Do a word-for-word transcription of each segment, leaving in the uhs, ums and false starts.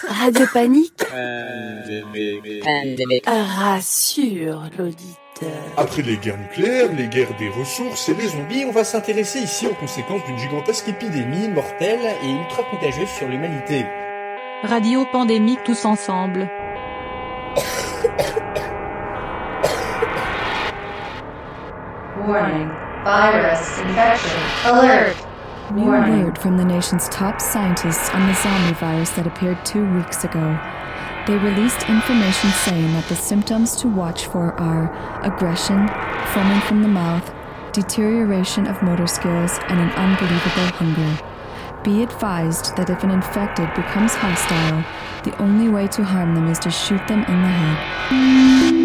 Radio Panique Pandémique. rassure l'auditeur. Après les guerres nucléaires, les guerres des ressources et les zombies, on va s'intéresser ici aux conséquences d'une gigantesque épidémie mortelle et ultra contagieuse sur l'humanité. Radio Pandémique tous ensemble. Warning. Virus infection. Alert. New Warning. word from the nation's top scientists on the zombie virus that appeared two weeks ago. They released information saying that the symptoms to watch for are aggression, foaming from the mouth, deterioration of motor skills, and an unbelievable hunger. Be advised that if an infected becomes hostile, the only way to harm them is to shoot them in the head.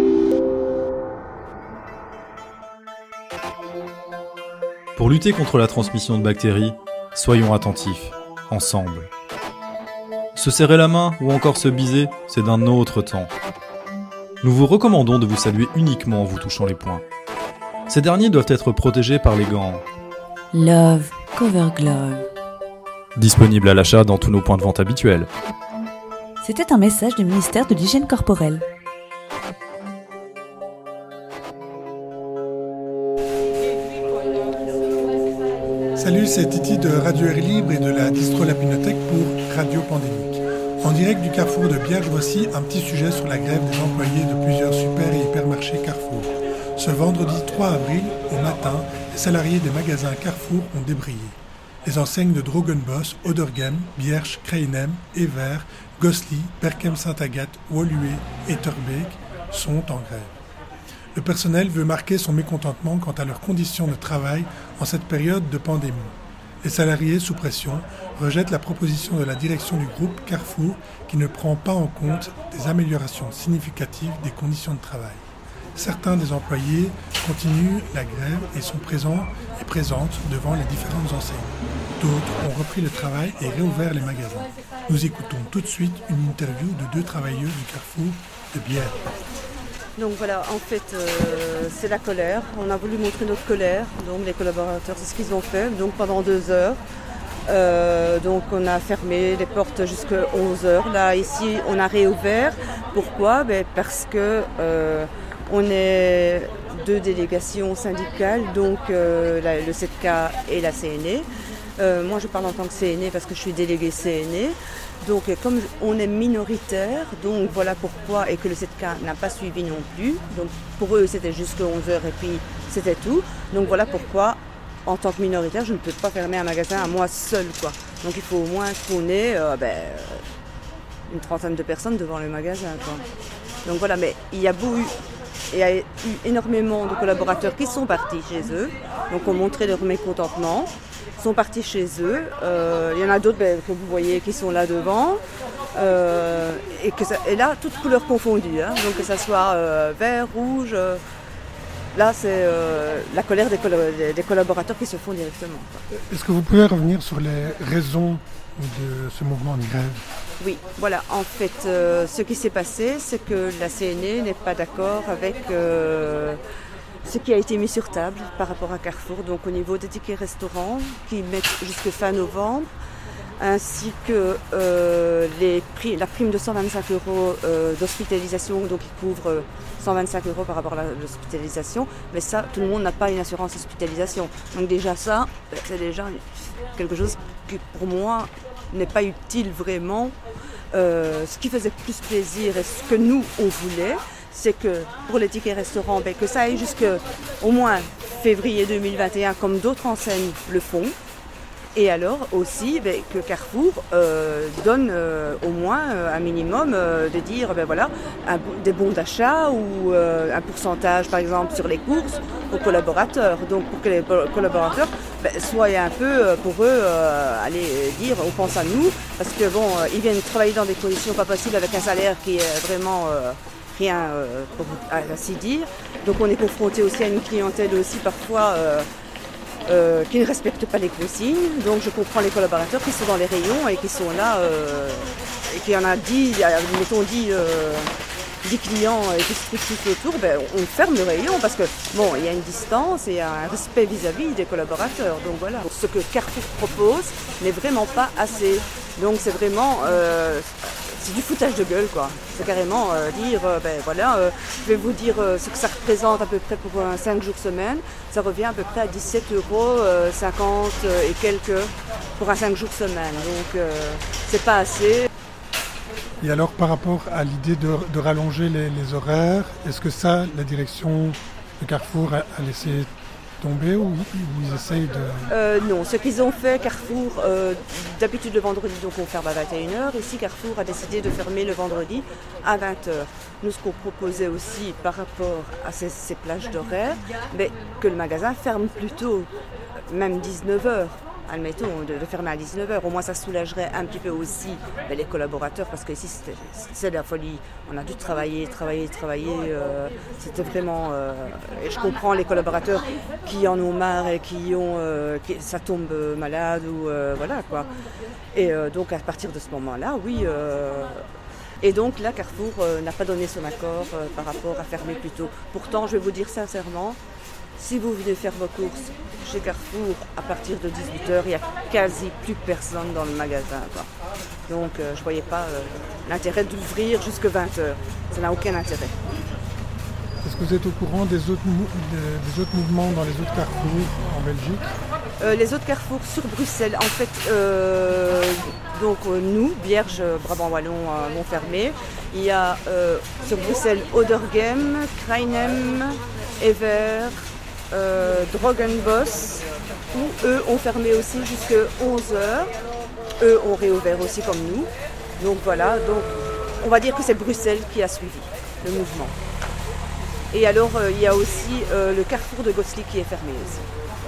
Pour lutter contre la transmission de bactéries, soyons attentifs, ensemble. Se serrer la main ou encore se biser, c'est d'un autre temps. Nous vous recommandons de vous saluer uniquement en vous touchant les poings. Ces derniers doivent être protégés par les gants. Love Cover Glove. Disponibles à l'achat dans tous nos points de vente habituels. C'était un message du ministère de l'Hygiène corporelle. Salut, c'est Titi de Radio Air Libre et de la distro Lapinothèque pour Radio Pandémique. En direct du Carrefour de Bierge, voici un petit sujet sur la grève des employés de plusieurs super et hypermarchés Carrefour. Ce vendredi trois avril, au matin, les salariés des magasins Carrefour ont débrayé. Les enseignes de Drogenbos, Odergem, Bierge, Krainem, Evert, Gosselies, Berchem-Saint-Agathe, Woluwe et Terbeek sont en grève. Le personnel veut marquer son mécontentement quant à leurs conditions de travail en cette période de pandémie. Les salariés sous pression rejettent la proposition de la direction du groupe Carrefour qui ne prend pas en compte des améliorations significatives des conditions de travail. Certains des employés continuent la grève et sont présents et présentes devant les différentes enseignes. D'autres ont repris le travail et réouvert les magasins. Nous écoutons tout de suite une interview de deux travailleurs du Carrefour de Bierge. Donc voilà, en fait, euh, c'est la colère. On a voulu montrer notre colère. Donc les collaborateurs, c'est ce qu'ils ont fait. Donc pendant deux heures, euh, donc on a fermé les portes jusqu'à onze heures. Là, ici, on a réouvert. Pourquoi ? Ben, parce que euh, on est deux délégations syndicales, donc euh, la, le sept K et la C N E. Euh, moi, je parle en tant que C N E parce que je suis déléguée C N E. Donc comme on est minoritaire, donc voilà pourquoi, et que le sept K n'a pas suivi non plus, donc pour eux c'était jusqu'à onze heures et puis c'était tout. Donc voilà pourquoi, en tant que minoritaire, je ne peux pas fermer un magasin à moi seule, quoi. Donc il faut au moins qu'on ait euh, ben, une trentaine de personnes devant le magasin, quoi. Donc voilà, mais il y a beau eu, il y a eu énormément de collaborateurs qui sont partis chez eux, donc ont montré leur mécontentement. Sont partis chez eux. Euh, il y en a d'autres ben, que vous voyez qui sont là devant. Euh, et, que ça, et là, toutes couleurs confondues. Hein, donc que ça soit euh, vert, rouge. Euh, là, c'est euh, la colère des, coll- des collaborateurs qui se font directement. Quoi. Est-ce que vous pouvez revenir sur les raisons de ce mouvement de grève ? Oui, voilà. En fait, euh, ce qui s'est passé, c'est que la C N E n'est pas d'accord avec... Euh, ce qui a été mis sur table par rapport à Carrefour, donc au niveau des tickets restaurants qui mettent jusqu'à fin novembre, ainsi que euh, les prix, la prime de cent vingt-cinq euros euh, d'hospitalisation, donc qui couvre cent vingt-cinq euros par rapport à l'hospitalisation, mais ça, tout le monde n'a pas une assurance hospitalisation. Donc déjà ça, c'est déjà quelque chose qui pour moi n'est pas utile vraiment. Euh, ce qui faisait plus plaisir et ce que nous on voulait, c'est que pour les tickets restaurants, ben, que ça aille jusqu'au moins février deux mille vingt et un, comme d'autres enseignes le font. Et alors aussi ben, que Carrefour euh, donne euh, au moins euh, un minimum euh, de dire ben, voilà, un, des bons d'achat ou euh, un pourcentage par exemple sur les courses aux collaborateurs. Donc pour que les collaborateurs ben, soient un peu euh, pour eux euh, aller dire on pense à nous parce que bon euh, ils viennent travailler dans des conditions pas possibles avec un salaire qui est vraiment euh, rien euh, pour ainsi dire. Donc on est confronté aussi à une clientèle aussi parfois euh, euh, qui ne respecte pas les consignes. Donc je comprends les collaborateurs qui sont dans les rayons et qui sont là euh, et qu'il y en a dix, mettons dix, euh, dix clients et qui se trouvent tout autour, ben, on ferme le rayon parce que bon, il y a une distance et un respect vis-à-vis des collaborateurs. Donc voilà, ce que Carrefour propose n'est vraiment pas assez. Donc c'est vraiment, euh, c'est du foutage de gueule quoi. C'est carrément euh, dire, euh, ben voilà, euh, je vais vous dire euh, ce que ça représente à peu près pour un cinq jours semaine. Ça revient à peu près à dix-sept euros cinquante et quelques pour un cinq jours semaine. Donc euh, c'est pas assez. Et alors par rapport à l'idée de, de rallonger les, les horaires, est-ce que ça, la direction de Carrefour a, a laissé tomber ou, ou ils essayent de... Euh, non, ce qu'ils ont fait, Carrefour, euh, d'habitude le vendredi, donc on ferme à vingt et une heures. Ici, Carrefour a décidé de fermer le vendredi à vingt heures. Nous, ce qu'on proposait aussi par rapport à ces, ces plages d'horaire, mais que le magasin ferme plus tôt, même dix-neuf heures. Admettons, de, de fermer à dix-neuf heures. Au moins, ça soulagerait un petit peu aussi ben, les collaborateurs, parce qu'ici, c'était, c'est de la folie. On a dû travailler, travailler, travailler. Euh, c'était vraiment... Euh, et je comprends les collaborateurs qui en ont marre et qui ont... Euh, qui, ça tombe malade ou... Euh, voilà, quoi. Et euh, donc, à partir de ce moment-là, oui... Euh, et donc, là, Carrefour euh, n'a pas donné son accord euh, par rapport à fermer plus tôt. Pourtant, je vais vous dire sincèrement, si vous venez faire vos courses chez Carrefour à partir de dix-huit heures, il n'y a quasi plus personne dans le magasin, quoi. Donc euh, je ne voyais pas euh, l'intérêt d'ouvrir jusqu'à vingt heures. Ça n'a aucun intérêt. Est-ce que vous êtes au courant des autres, mou- des, des autres mouvements dans les autres Carrefours en Belgique ? euh, Les autres Carrefours sur Bruxelles, en fait, euh, donc euh, nous, Bierge, Brabant Wallon, euh, vont fermer. Il y a euh, sur Bruxelles Odergem, Krainem, Ever, Euh, Drogenbos, où eux ont fermé aussi jusqu'à onze heures. Eux ont réouvert aussi comme nous. Donc voilà, donc on va dire que c'est Bruxelles qui a suivi le mouvement. Et alors euh, il y a aussi euh, le carrefour de Gosselies qui est fermé aussi.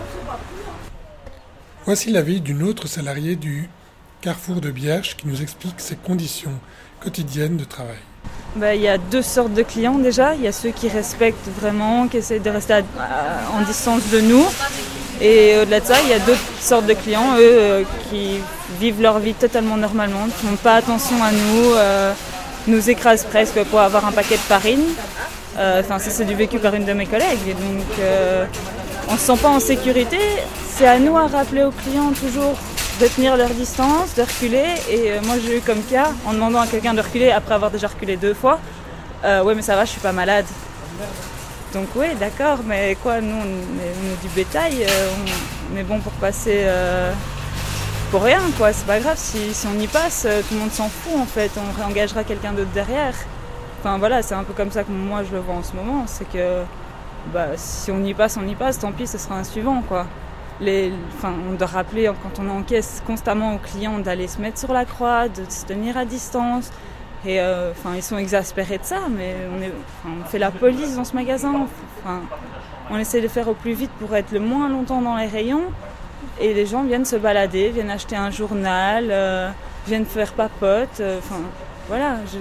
Voici l'avis d'une autre salariée du Carrefour de Bierge qui nous explique ses conditions quotidiennes de travail. Bah, il y a deux sortes de clients déjà. Il y a ceux qui respectent vraiment, qui essaient de rester à, à, en distance de nous. Et au-delà de ça, il y a d'autres sortes de clients, eux, euh, qui vivent leur vie totalement normalement, qui ne font pas attention à nous, euh, nous écrasent presque pour avoir un paquet de farine. Enfin, euh, ça, c'est du vécu par une de mes collègues. Et donc, euh, on ne se sent pas en sécurité. C'est à nous à rappeler aux clients toujours de tenir leur distance, de reculer. Et euh, moi, j'ai eu comme cas, en demandant à quelqu'un de reculer après avoir déjà reculé deux fois, euh, ouais, mais ça va, je suis pas malade. Donc oui, d'accord, mais quoi, nous, on est, on est du bétail, euh, on, on est bon pour passer euh, pour rien, quoi. C'est pas grave, si, si on y passe, euh, tout le monde s'en fout, en fait. On réengagera quelqu'un d'autre derrière. Enfin voilà, c'est un peu comme ça que moi, je le vois en ce moment. C'est que bah, si on y passe, on y passe, tant pis, ce sera un suivant, quoi. Les, enfin, on doit rappeler quand on encaisse constamment aux clients d'aller se mettre sur la croix, de se tenir à distance. Et euh, enfin, ils sont exaspérés de ça, mais on, est, enfin, on fait la police dans ce magasin. Enfin, on essaie de faire au plus vite pour être le moins longtemps dans les rayons. Et les gens viennent se balader, viennent acheter un journal, euh, viennent faire papote. Euh, enfin, voilà, je,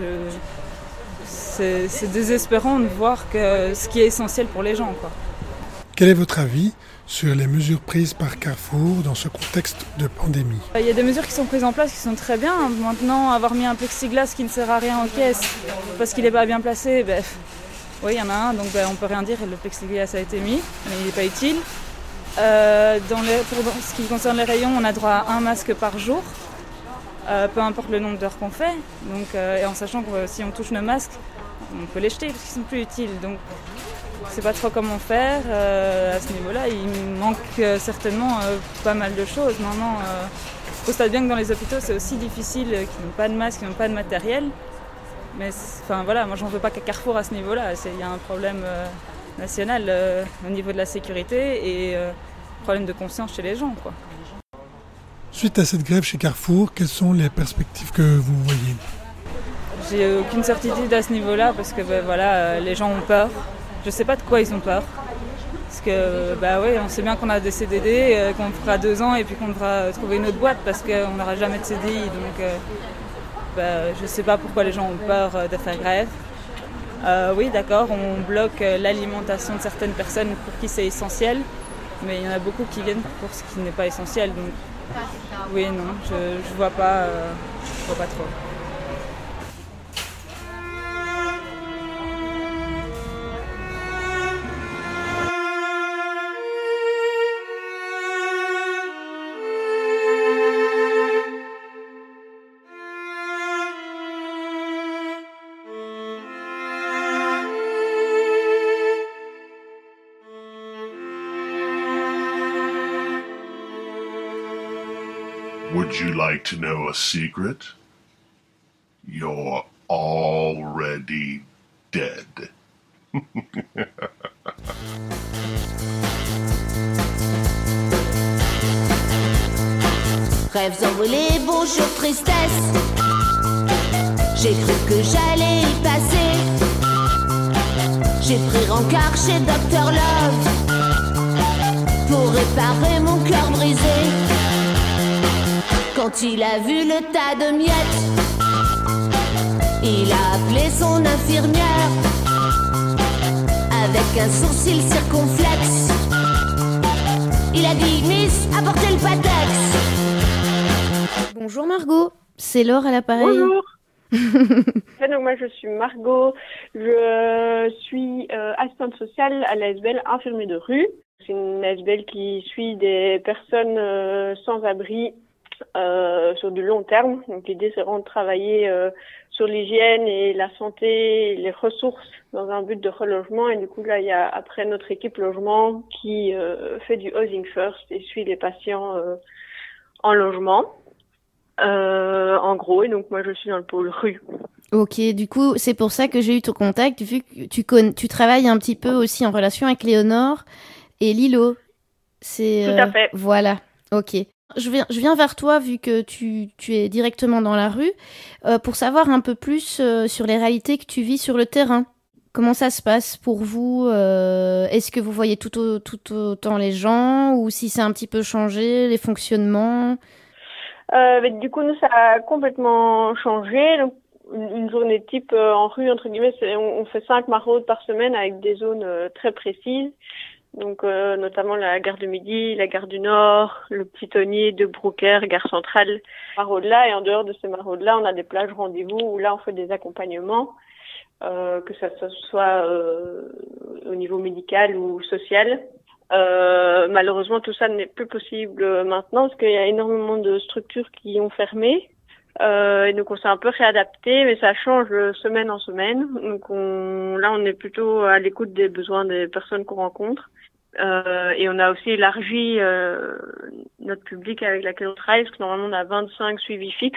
c'est, c'est désespérant de voir que ce qui est essentiel pour les gens, quoi. Quel est votre avis sur les mesures prises par Carrefour dans ce contexte de pandémie ? Il y a des mesures qui sont prises en place qui sont très bien. Maintenant, avoir mis un plexiglas qui ne sert à rien en caisse parce qu'il n'est pas bien placé, ben, oui, il y en a un, donc ben, on ne peut rien dire, le plexiglas a été mis, mais il n'est pas utile. Euh, dans les, pour dans ce qui concerne les rayons, on a droit à un masque par jour, euh, peu importe le nombre d'heures qu'on fait. Donc, euh, et en sachant que euh, si on touche nos masques, on peut les jeter parce qu'ils sont plus utiles. Donc, je ne sais pas trop comment faire euh, à ce niveau-là. Il manque euh, certainement euh, pas mal de choses. Maintenant, euh, je constate bien que dans les hôpitaux, c'est aussi difficile, euh, qu'ils n'ont pas de masque, qu'ils n'ont pas de matériel. Mais enfin, voilà, moi, je n'en veux pas qu'à Carrefour à ce niveau-là. Il y a un problème euh, national euh, au niveau de la sécurité et euh, problème de conscience chez les gens, quoi. Suite à cette grève chez Carrefour, quelles sont les perspectives que vous voyez ? J'ai aucune certitude à ce niveau-là parce que ben, voilà, euh, les gens ont peur. Je ne sais pas de quoi ils ont peur. Parce que, bah oui, on sait bien qu'on a des C D D, euh, qu'on fera deux ans et puis qu'on devra trouver une autre boîte parce qu'on n'aura jamais de C D I. Donc, euh, bah, je ne sais pas pourquoi les gens ont peur de faire grève. Euh, oui, d'accord, on bloque l'alimentation de certaines personnes pour qui c'est essentiel, mais il y en a beaucoup qui viennent pour ce qui n'est pas essentiel. Donc, oui, non, je ne vois pas, euh, je vois pas trop. you like to know a secret? You're already dead. Rêves envolés, bonjour tristesse. J'ai cru que j'allais y passer. J'ai pris rencard chez docteur Love pour réparer mon cœur brisé. Quand il a vu le tas de miettes, il a appelé son infirmière avec un sourcil circonflexe. Il a dit Miss, apportez le patex. Bonjour Margot, c'est Laure à l'appareil. Bonjour. Donc moi je suis Margot, je suis euh, assistante sociale à l'A S B L Infirmiers de rue. C'est une A S B L qui suit des personnes euh, sans abri euh, sur du long terme. Donc l'idée c'est vraiment de travailler euh, sur l'hygiène et la santé, et les ressources dans un but de relogement. Et du coup là il y a après notre équipe logement qui euh, fait du housing first et suit les patients euh, en logement. Euh, en gros, et donc moi je suis dans le pôle rue. Ok, du coup c'est pour ça que j'ai eu ton contact, vu que tu, con- tu travailles un petit peu aussi en relation avec Léonore et Lilo. C'est, Tout à fait. Euh, voilà, ok. Je viens, je viens vers toi vu que tu, tu es directement dans la rue, euh, pour savoir un peu plus euh, sur les réalités que tu vis sur le terrain. Comment ça se passe pour vous euh, Est-ce que vous voyez tout, au, tout autant les gens, ou si c'est un petit peu changé, les fonctionnements? Euh, mais du coup, nous, ça a complètement changé. Donc, une, une journée type euh, en rue, entre guillemets, c'est, on, on fait cinq maraudes par semaine avec des zones euh, très précises. Donc, euh, notamment la gare de Midi, la gare du Nord, le Pitonnier de Brouckère, gare centrale, maraudes-là. Et en dehors de ces maraudes-là, on a des plages rendez-vous où là, on fait des accompagnements, euh, que ça, ça soit euh, au niveau médical ou social. Euh, malheureusement, tout ça n'est plus possible maintenant parce qu'il y a énormément de structures qui ont fermé. Euh, et donc, on s'est un peu réadapté, mais ça change semaine en semaine. Donc, on, là, on est plutôt à l'écoute des besoins des personnes qu'on rencontre. Euh, et on a aussi élargi euh, notre public avec laquelle on travaille, parce que normalement, on a vingt-cinq suivis fixes.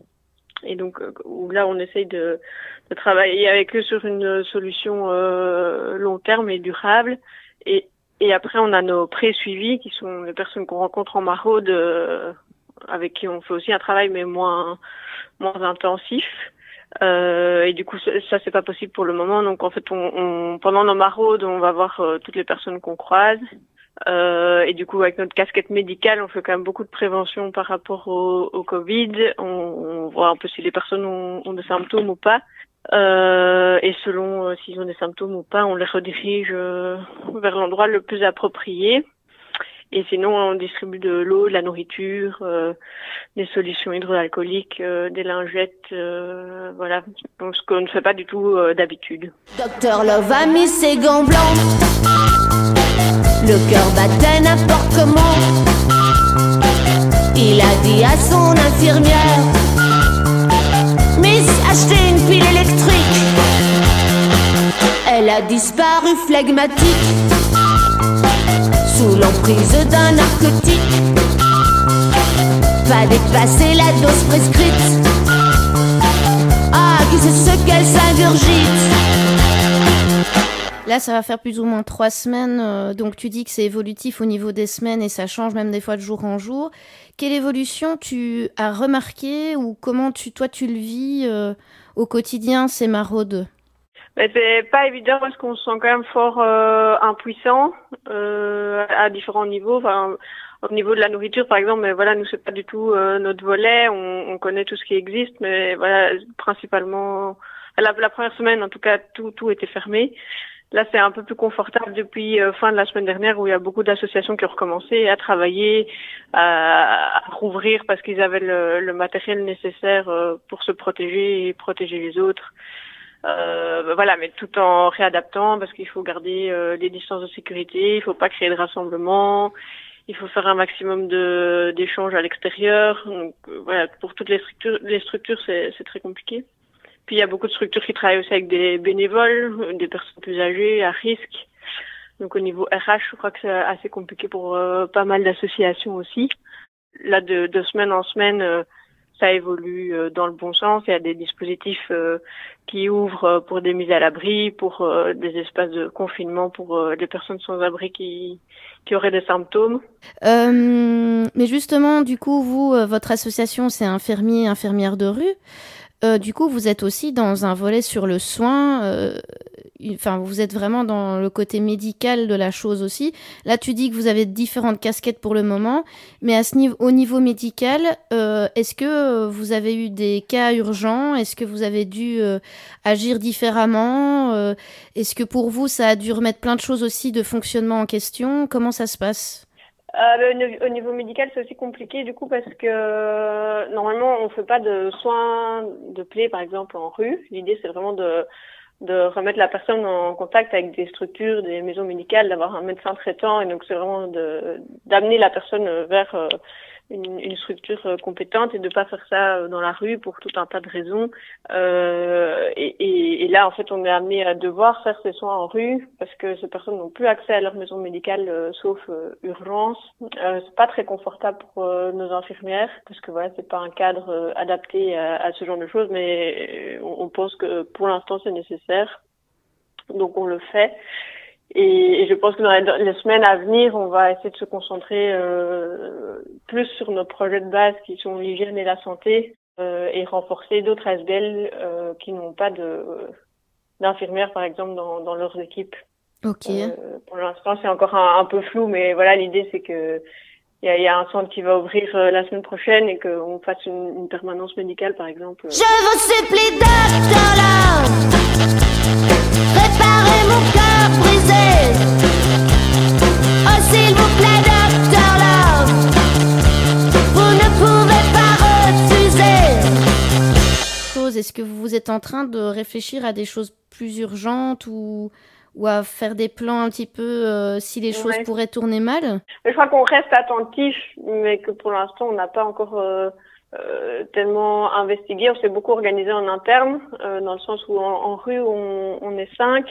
Et donc, où là, on essaye de, de travailler avec eux sur une solution euh, long terme et durable. Et Et après, on a nos pré-suivis, qui sont les personnes qu'on rencontre en maraude, euh, avec qui on fait aussi un travail, mais moins moins intensif. Euh, et du coup, ça, c'est pas possible pour le moment. Donc, en fait, on, on pendant nos maraudes, on va voir euh, toutes les personnes qu'on croise. Euh, et du coup, avec notre casquette médicale, on fait quand même beaucoup de prévention par rapport au, au Covid. On, on voit un peu si les personnes ont, ont des symptômes ou pas. Euh, et selon euh, s'ils ont des symptômes ou pas, on les redirige euh, vers l'endroit le plus approprié. Et sinon, on distribue de l'eau, de la nourriture, euh, des solutions hydroalcooliques, euh, des lingettes, euh, voilà. Donc, ce qu'on ne fait pas du tout euh, d'habitude. Docteur Love a mis ses gants blancs. Le cœur battait n'importe comment. Il a dit à son infirmière: Miss, achetez une pile électrique. Elle a disparu flegmatique, sous l'emprise d'un narcotique. Pas dépasser la dose prescrite. Ah, qui c'est ce qu'elle s'ingurgite. Là, ça va faire plus ou moins trois semaines. Euh, donc, tu dis que c'est évolutif au niveau des semaines et ça change même des fois de jour en jour. Quelle évolution tu as remarqué, ou comment tu, toi tu le vis euh, au quotidien, ces maraudes? Mais c'est pas évident parce qu'on se sent quand même fort euh, impuissant euh, à différents niveaux. Enfin, au niveau de la nourriture, par exemple, mais voilà, nous c'est pas du tout euh, notre volet. On, on connaît tout ce qui existe, mais voilà, principalement la, la première semaine, en tout cas, tout tout était fermé. Là, c'est un peu plus confortable depuis euh, fin de la semaine dernière, où il y a beaucoup d'associations qui ont recommencé à travailler, à, à rouvrir parce qu'ils avaient le, le matériel nécessaire euh, pour se protéger et protéger les autres. Euh, voilà, mais tout en réadaptant, parce qu'il faut garder euh, les distances de sécurité, il faut pas créer de rassemblements, il faut faire un maximum de d'échanges à l'extérieur. Donc euh, voilà, pour toutes les structures, les structures, c'est c'est très compliqué. Puis il y a beaucoup de structures qui travaillent aussi avec des bénévoles, des personnes plus âgées, à risque. Donc au niveau R H, je crois que c'est assez compliqué pour euh, pas mal d'associations aussi. là, de, de semaine en semaine, euh, ça évolue euh, dans le bon sens. Il y a des dispositifs euh, qui ouvrent euh, pour des mises à l'abri, pour euh, des espaces de confinement pour euh, les personnes sans abri qui, qui auraient des symptômes. Euh, mais justement, du coup, vous, euh, votre association, c'est infirmiers, infirmières de rue. Euh, du coup, vous êtes aussi dans un volet sur le soin. Euh, Enfin, vous êtes vraiment dans le côté médical de la chose aussi. Là, tu dis que vous avez différentes casquettes pour le moment, mais à ce niveau, au niveau médical, euh, est-ce que vous avez eu des cas urgents ? Est-ce que vous avez dû euh, agir différemment ? euh, Est-ce que pour vous, ça a dû remettre plein de choses aussi de fonctionnement en question ? Comment ça se passe ? Euh, au niveau médical, c'est aussi compliqué du coup parce que euh, normalement, on fait pas de soins de plaies, par exemple, en rue. L'idée, c'est vraiment de de remettre la personne en contact avec des structures, des maisons médicales, d'avoir un médecin traitant, et donc c'est vraiment de d'amener la personne vers euh, une, une structure euh, compétente et de pas faire ça euh, dans la rue pour tout un tas de raisons. Euh, et, et, et là, en fait, on est amené à devoir faire ces soins en rue parce que ces personnes n'ont plus accès à leur maison médicale euh, sauf euh, urgence. Euh, c'est pas très confortable pour euh, nos infirmières parce que voilà, c'est pas un cadre euh, adapté à, à ce genre de choses, mais on, on pense que pour l'instant c'est nécessaire. Donc on le fait. Et, et je pense que dans les, dans les semaines à venir, on va essayer de se concentrer euh, plus sur nos projets de base qui sont l'hygiène et la santé euh, et renforcer d'autres S B L euh, qui n'ont pas de d'infirmières, par exemple, dans, dans leurs équipes. Ok. Euh, pour l'instant, c'est encore un, un peu flou, mais voilà, l'idée c'est que il y a, y a un centre qui va ouvrir euh, la semaine prochaine et qu'on fasse une, une permanence médicale, par exemple. Je vous supplie, docteur Love, réparez mon cœur brisé. Oh, s'il vous plaît, docteur Love, vous ne pouvez pas refuser. Est-ce que vous êtes en train de réfléchir à des choses plus urgentes ou, ou à faire des plans un petit peu euh, si les choses Ouais. pourraient tourner mal ? Mais je crois qu'on reste attentif, mais que pour l'instant, on n'a pas encore euh, euh, tellement investigué. On s'est beaucoup organisé en interne, euh, dans le sens où en, en rue, on, on est cinq,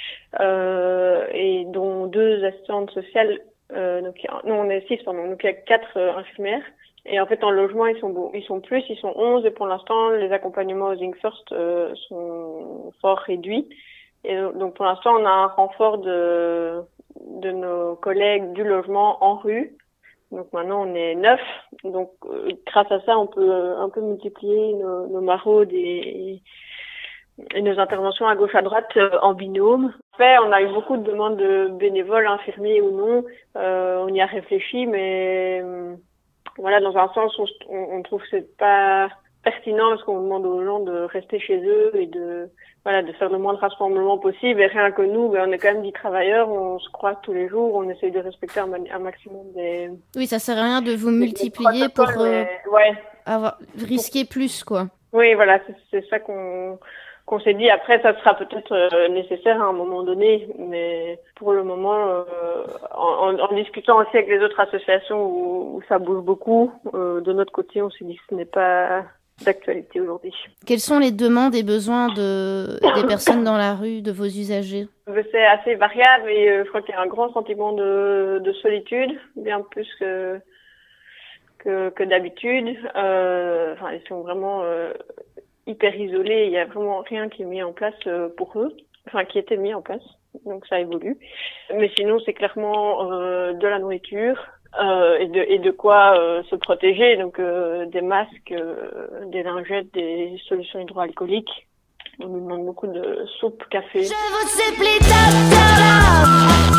euh, et dont deux assistantes sociales. Euh, donc, non, on est six, pardon. Donc, il y a quatre euh, infirmières. Et en fait, en logement, ils sont beaux. Ils sont plus, ils sont onze. Et pour l'instant, les accompagnements Housing First euh, sont fort réduits. Et donc, pour l'instant, on a un renfort de de nos collègues du logement en rue. Donc maintenant, on est neuf. Donc, euh, grâce à ça, on peut euh, un peu multiplier nos, nos maraudes et, et nos interventions à gauche à droite euh, en binôme. En fait, on a eu beaucoup de demandes de bénévoles, infirmiers ou non. Euh, on y a réfléchi, mais euh, voilà, dans un sens, on, on trouve que c'est pas pertinent parce qu'on demande aux gens de rester chez eux et de voilà de faire le moins de rassemblements possible. Et rien que nous, ben, on est quand même dix travailleurs, on se croise tous les jours, on essaye de respecter un, ma- un maximum des... Oui, ça sert à rien de vous multiplier pour euh, mais, ouais. avoir, risquer plus, quoi. Oui, voilà, c'est, c'est ça qu'on qu'on s'est dit. Après, ça sera peut-être euh, nécessaire à un moment donné, mais pour le moment, euh, en, en, en discutant aussi avec les autres associations où, où ça bouge beaucoup, euh, de notre côté, on s'est dit que ce n'est pas d'actualité aujourd'hui. Quelles sont les demandes et besoins de, des personnes dans la rue, de vos usagers ? C'est assez variable et euh, je crois qu'il y a un grand sentiment de, de solitude, bien plus que que, que d'habitude. Euh, enfin, ils sont vraiment euh, hyper isolés. Il y a vraiment rien qui est mis en place euh, pour eux, enfin qui était mis en place. Donc ça évolue. Mais sinon, c'est clairement euh, de la nourriture. Euh, et de et de quoi euh, se protéger, donc euh, des masques, euh, des lingettes, des solutions hydroalcooliques. On nous demande beaucoup de soupe, café. Je vous supplie, docteur Love,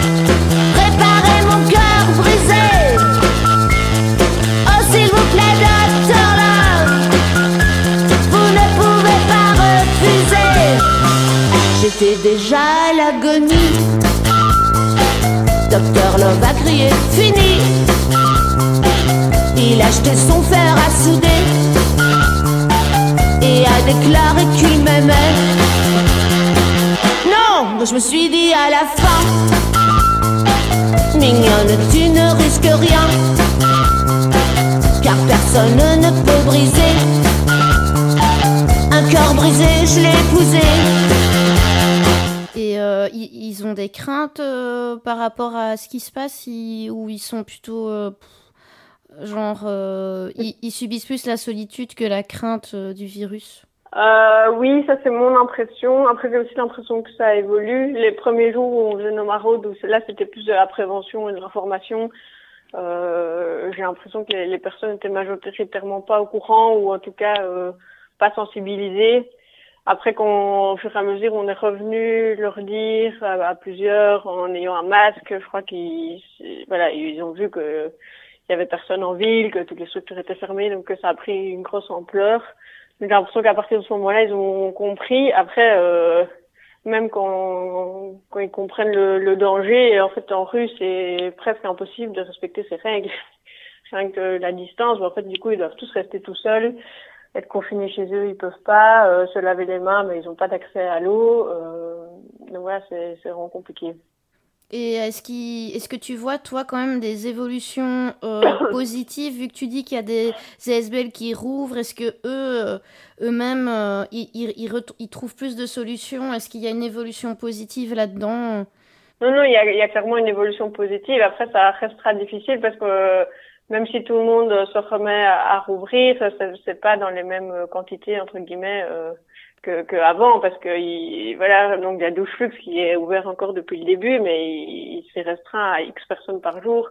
réparez mon cœur brisé. Oh, s'il vous plaît, docteur Love, vous ne pouvez pas refuser. J'étais déjà à l'agonie. Docteur Love a crié fini. Il a jeté son fer à souder et a déclaré qu'il m'aimait. Non, je me suis dit à la fin, mignonne, tu ne risques rien, car personne ne peut briser un cœur brisé, je l'ai épousé. Et euh, ils, ils ont des craintes euh, par rapport à ce qui se passe, ils, ou ils sont plutôt euh, Genre, euh, ils, ils subissent plus la solitude que la crainte euh, du virus. Euh, oui, ça c'est mon impression. Après, j'ai aussi l'impression que ça évolue. Les premiers jours où on faisait nos maraudes, où là c'était plus de la prévention et de l'information, euh, j'ai l'impression que les, les personnes étaient majoritairement pas au courant ou en tout cas euh, pas sensibilisées. Après, quand, au fur et à mesure, on est revenu leur dire à, à plusieurs en ayant un masque, je crois qu'ils, voilà, ils ont vu que il y avait personne en ville, que toutes les structures étaient fermées, donc que ça a pris une grosse ampleur. J'ai l'impression qu'à partir de ce moment-là, ils ont compris. Après, euh, même quand, quand ils comprennent le, le danger, en fait, en rue, c'est presque impossible de respecter ces règles. Rien que la distance, en fait, du coup, ils doivent tous rester tout seuls. Être confinés chez eux, ils peuvent pas. Euh, se laver les mains, mais ils n'ont pas d'accès à l'eau. Euh, donc voilà, c'est, c'est vraiment compliqué. Et est-ce, qu'il, est-ce que tu vois, toi, quand même, des évolutions euh, positives, vu que tu dis qu'il y a des A S B L qui rouvrent? Est-ce que eux, euh, eux-mêmes, euh, ils, ils, ils, ret- ils trouvent plus de solutions? Est-ce qu'il y a une évolution positive là-dedans? Non, non, il y a, il y a clairement une évolution positive. Après, ça restera difficile parce que euh, même si tout le monde se remet à, à rouvrir, ça, ça, c'est pas dans les mêmes quantités, entre guillemets, euh, que, que avant, parce que il, voilà, donc il y a douze flux qui est ouvert encore depuis le début, mais il, il s'est restreint à X personnes par jour.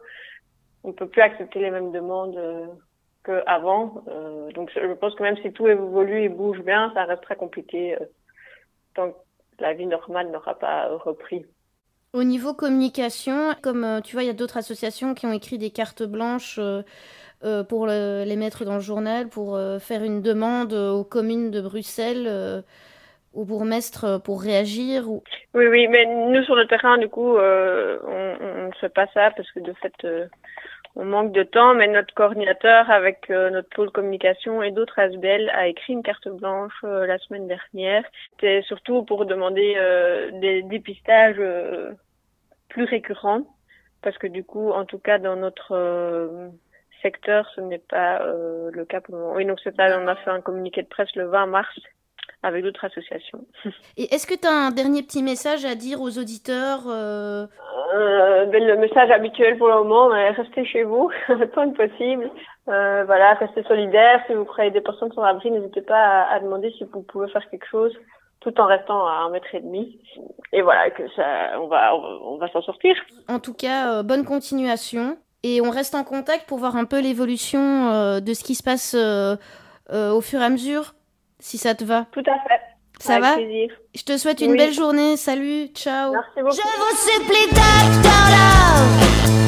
On peut plus accepter les mêmes demandes euh, qu'avant. Euh, donc je pense que même si tout évolue et bouge bien, ça restera compliqué euh, tant que la vie normale n'aura pas euh, repris. Au niveau communication, comme euh, tu vois, il y a d'autres associations qui ont écrit des cartes blanches euh, euh, pour le, les mettre dans le journal, pour euh, faire une demande aux communes de Bruxelles, euh, au bourgmestre euh, pour réagir. Ou... Oui, oui, mais nous sur le terrain, du coup, euh, on, on ne fait pas ça parce que de fait, euh, on manque de temps. Mais notre coordinateur avec euh, notre pôle communication et d'autres A S B L a écrit une carte blanche euh, la semaine dernière. C'était surtout pour demander euh, des dépistages euh, plus récurrents parce que du coup, en tout cas, dans notre euh, secteur, ce n'est pas euh, le cas pour le moment. Oui, donc c'est ça, on a fait un communiqué de presse le vingt mars avec d'autres associations. Et est-ce que tu as un dernier petit message à dire aux auditeurs euh... Euh, ben, le message habituel pour le moment, mais restez chez vous, tant que possible. Euh, voilà, restez solidaires. Si vous croyez des personnes sans abri, n'hésitez pas à, à demander si vous pouvez faire quelque chose, tout en restant à un mètre et demi. Et voilà, que ça, on va, on va, on va s'en sortir. En tout cas, euh, bonne continuation. Et on reste en contact pour voir un peu l'évolution euh, de ce qui se passe euh, euh, au fur et à mesure, si ça te va. Tout à fait. Ça Avec va plaisir. Je te souhaite une Oui. belle journée. Salut, ciao. Merci beaucoup. Je vous supplie, docteur Love,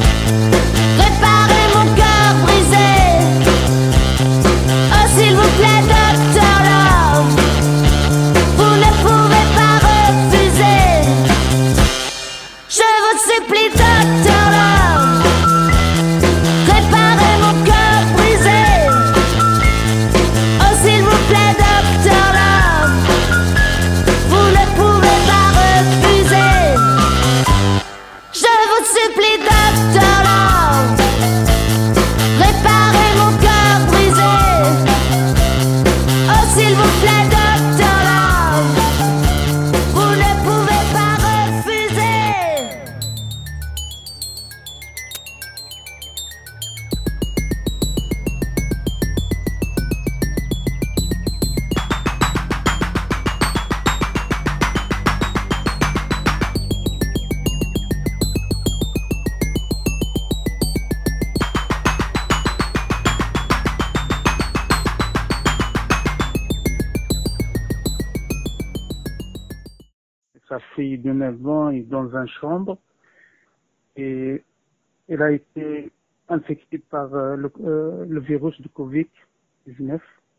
réparez mon cœur brisé. Oh, s'il vous plaît, docteur Love, vous ne pouvez pas refuser. Je vous supplie, docteur Love, réparez mon cœur brisé. Oh, s'il vous plaît, docteur Love, vous ne pouvez pas refuser. Je vous supplie, docteur Love, réparez mon cœur brisé. Oh, s'il vous plaît, docteur Love, vous ne pouvez pas refuser. Sa fille de neuf ans est dans une chambre et elle a été infectée par euh, le, euh, le virus du covid dix-neuf.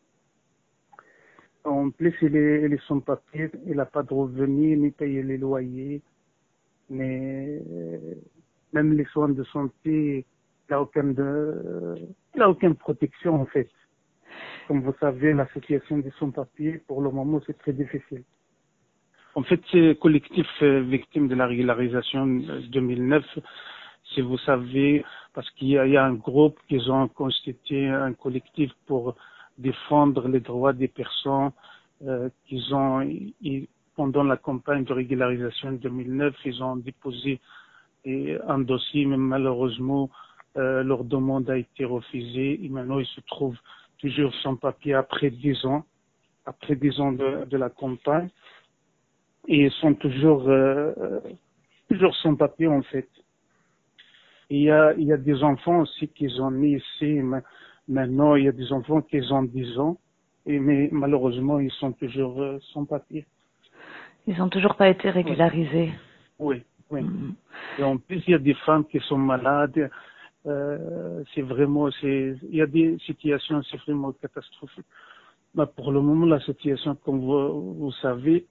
En plus, elle est, elle est sans papier, elle n'a pas de revenus, ni payer les loyers, mais euh, même les soins de santé, il n'a aucune, de, il a aucune protection en fait. Comme vous savez, la situation des sans-papiers, pour le moment, c'est très difficile. En fait, c'est collectif euh, victime de la régularisation deux mille neuf. Si vous savez, parce qu'il y a, il y a un groupe qui ont constitué un collectif pour défendre les droits des personnes euh, qu'ils ont, ils, pendant la campagne de régularisation deux mille neuf, ils ont déposé et, un dossier, mais malheureusement, euh, leur demande a été refusée et maintenant ils se trouvent toujours sans papier après dix ans, après dix ans de, de la campagne, et ils sont toujours, euh, toujours sans papier en fait. Il y a, il y a des enfants aussi qui sont nés ici. Maintenant, il y a des enfants qui ont dix ans, et, mais malheureusement, ils sont toujours euh, sans papier. Ils n'ont toujours pas été régularisés. Oui, oui. Mmh. Et en plus, il y a des femmes qui sont malades. Euh, c'est vraiment, c'est, il y a des situations, c'est vraiment catastrophique. Mais pour le moment, la situation, comme vous, vous savez,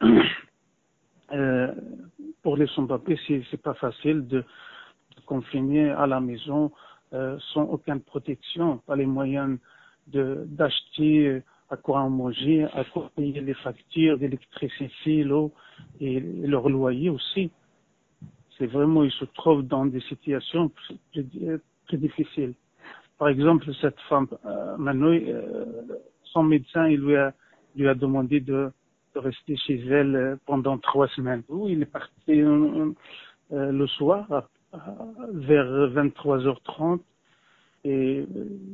euh, pour les sans-papiers, c'est, c'est pas facile de confinés à la maison euh, sans aucune protection, pas les moyens de d'acheter à quoi en manger, à quoi payer les factures d'électricité, l'eau et, et leur loyer aussi. C'est vraiment, ils se trouvent dans des situations très, très difficiles. Par exemple, cette femme, euh, maintenant, euh, son médecin, il lui a, lui a demandé de, de rester chez elle pendant trois semaines. Il est parti euh, euh, le soir, à vers vingt-trois heures trente et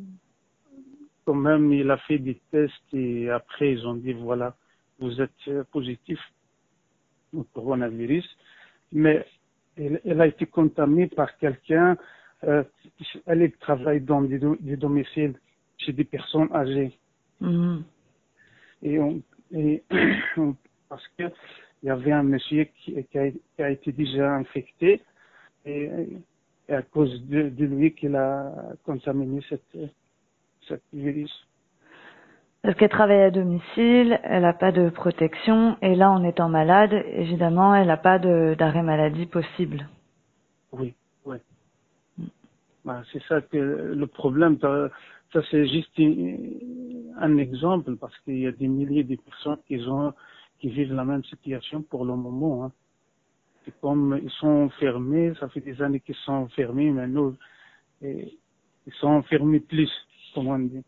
quand même il a fait des tests et après ils ont dit voilà, vous êtes positif au coronavirus, mais elle, elle a été contaminée par quelqu'un, euh, elle travaille dans des, des domiciles chez des personnes âgées. Mmh. Et, on, et parce que il y avait un monsieur qui, qui, a, qui a été déjà infecté. Et, et à cause de, de lui qu'il a contaminé cette, cette virus. Parce qu'elle travaille à domicile, elle n'a pas de protection, et là, en étant malade, évidemment, elle n'a pas de, d'arrêt maladie possible. Oui, oui. Mm. Ben, c'est ça que le problème, ça, ça c'est juste un exemple, parce qu'il y a des milliers de personnes qui, ont, qui vivent la même situation pour le moment, hein. Comme ils sont fermés, ça fait des années qu'ils sont fermés, maintenant et ils sont fermés plus, comme on dit.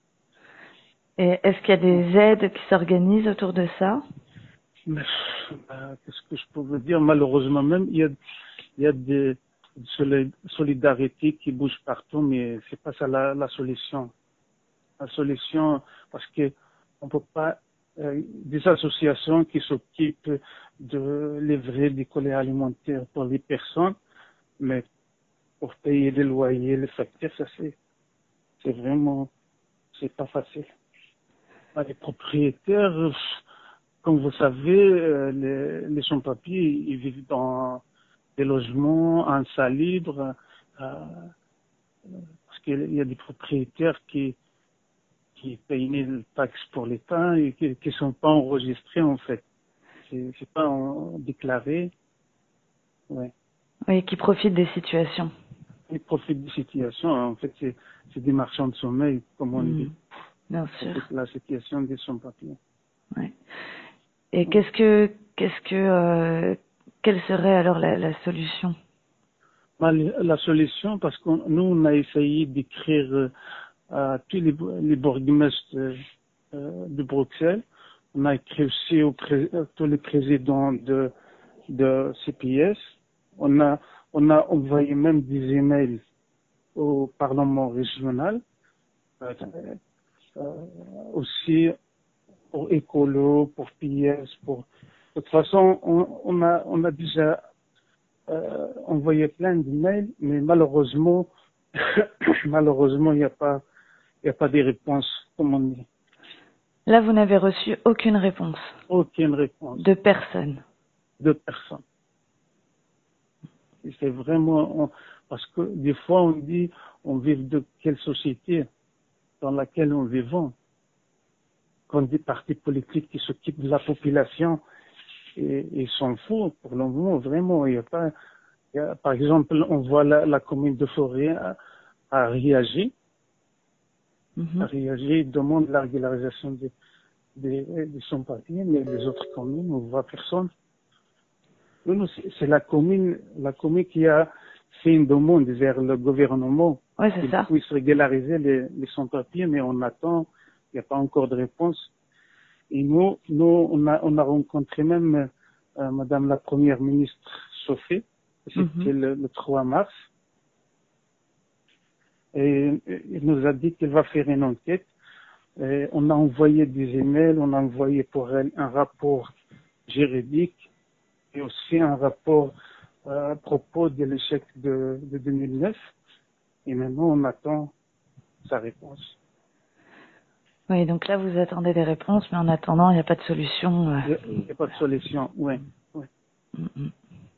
Et est-ce qu'il y a des aides qui s'organisent autour de ça? Mais, bah, qu'est-ce que je peux vous dire? Malheureusement même, il y a, il y a des solidarités qui bougent partout, mais c'est pas ça la, la solution. La solution, parce que on peut pas Euh, des associations qui s'occupent de livrer des colis alimentaires pour les personnes, mais pour payer les loyers, les factures, ça c'est, c'est vraiment, c'est pas facile. Les propriétaires, comme vous savez, les, les sans-papiers, ils vivent dans des logements insalubres, euh, parce qu'il y a des propriétaires qui qui payent les taxes pour l'État et qui ne sont pas enregistrés en fait. C'est, c'est pas en, déclaré. Ouais. Oui, qui profitent des situations. Ils profitent des situations. En fait, c'est, c'est des marchands de sommeil, comme on mmh. dit. Bien sûr. C'est la situation des sans-papiers. Ouais. Et qu'est-ce que, qu'est-ce que, euh, quelle serait alors la, la solution? Bah, la solution, parce que nous, on a essayé d'écrire euh, à tous les, les bourgmestres euh, de Bruxelles. On a écrit aussi aux pré, tous les présidents de, de C P S. On a, on a envoyé même des emails au Parlement régional. Euh, euh, aussi pour Écolo, pour P S, pour... De toute façon, on, on a, on a déjà euh, envoyé plein d'emails, mais malheureusement, malheureusement, il n'y a pas Il n'y a pas de réponse, comme on dit. Là, vous n'avez reçu aucune réponse? Aucune réponse. De personne? De personne. Et c'est vraiment... On, parce que des fois, on dit, on vit de quelle société dans laquelle on vivons. Quand des partis politiques qui s'occupent de la population, et, ils s'en foutent. Pour le moment, vraiment, il n'y a pas... Il y a, par exemple, on voit la, la commune de Forêt à, à réagir. Mmh. Réagir, demande la régularisation des, des, des sans-papiers, mais les autres communes, on ne voit personne. Non, non, c'est, c'est la commune, la commune qui a fait une demande vers le gouvernement ouais, c'est qu'il ça. puisse régulariser les, les sans-papiers, mais on attend, il n'y a pas encore de réponse. Et nous, nous on, a, on a rencontré même euh, Madame la Première ministre Sophie, c'était mmh. le, le trois mars. et il nous a dit qu'il va faire une enquête. Et on a envoyé des emails, on a envoyé pour elle un rapport juridique et aussi un rapport euh, à propos de l'échec de, de deux mille neuf. Et maintenant, on attend sa réponse. Oui, donc là, vous attendez des réponses, mais en attendant, il n'y a pas de solution. Euh... Il n'y a pas de solution, oui. oui. Mm-hmm.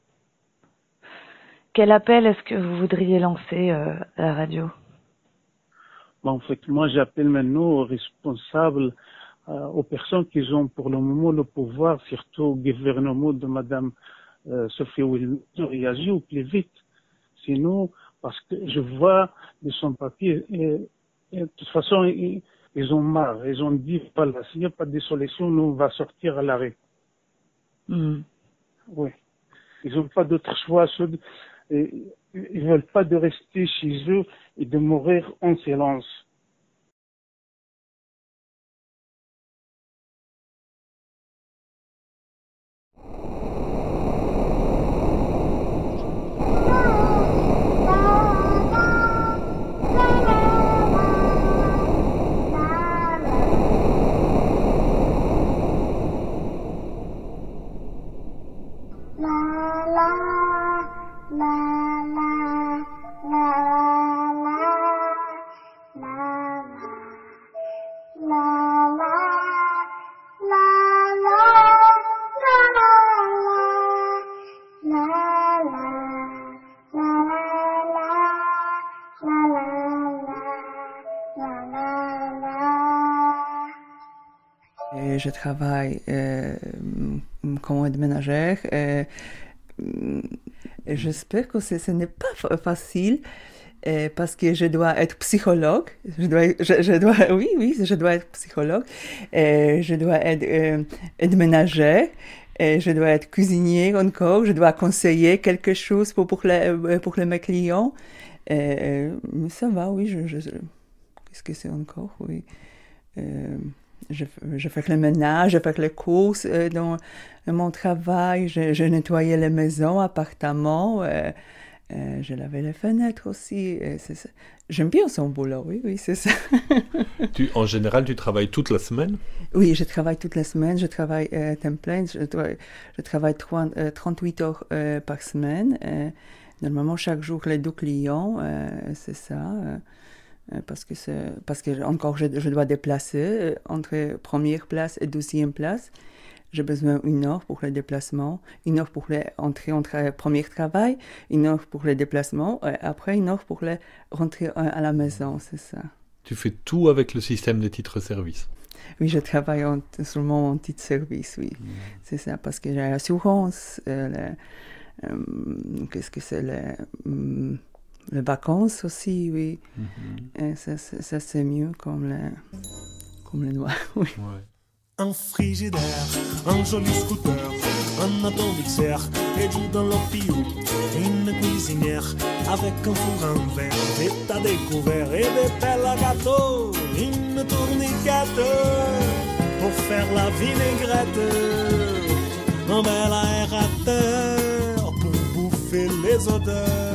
Quel appel est-ce que vous voudriez lancer euh, à la radio? Bon, en fait, moi, j'appelle maintenant aux responsables, euh, aux personnes qui ont pour le moment le pouvoir, surtout au gouvernement de Madame euh, Sophie Wilmot, de réagir au plus vite. Sinon, parce que je vois de son papier, et, et de toute façon, ils, ils ont marre. Ils ont dit, voilà, s'il n'y a pas de solution, nous, on va sortir à l'arrêt. Mm. Oui. Ils n'ont pas d'autre choix. Et, ils veulent pas de rester chez eux et de mourir en silence. Je travaille euh, comme aide ménagère. Euh, j'espère que ce, ce n'est pas facile euh, parce que je dois être psychologue. Je dois, je, je dois, oui, oui, je dois être psychologue. Euh, je dois être euh, aide ménagère. Et je dois être cuisinier encore. Je dois conseiller quelque chose pour pour les pour les mes clients. Euh, mais ça va, oui. Je, je, qu'est-ce que c'est encore, oui. Euh, Je, je fais le ménage, je fais les courses euh, dans mon travail, je, je nettoyais les maisons, appartements, euh, euh, je lavais les fenêtres aussi. Euh, c'est ça. J'aime bien son boulot, oui, oui, c'est ça. tu, en général, tu travailles toute la semaine? Oui, je travaille toute la semaine, je travaille euh, temps plein, je, je travaille trente, euh, trente-huit heures euh, par semaine. Euh, normalement, chaque jour, les deux clients, euh, c'est ça. Euh, Parce que, c'est, parce que encore je, je dois déplacer euh, entre première place et deuxième place. J'ai besoin d'une heure pour le déplacement, une heure pour l'entrée entre premier travail, une heure pour le déplacement, et après une heure pour le rentrer à la maison, c'est ça. Tu fais tout avec le système des titres-services? Oui, je travaille en, seulement en titre-service, oui. Mmh. C'est ça, parce que j'ai l'assurance, euh, le, euh, qu'est-ce que c'est, le... Euh, les vacances aussi, oui. Mm-hmm. Et ça, ça, ça, c'est mieux comme les, comme les noirs, oui. Ouais. Un frigidaire, un joli scooter, un atomixer, et du dans l'opio, une cuisinière avec un four en verre, des tas découverts et des pelles à gâteau, une tourniquette pour faire la vinaigrette, un bel aérateur pour bouffer les odeurs.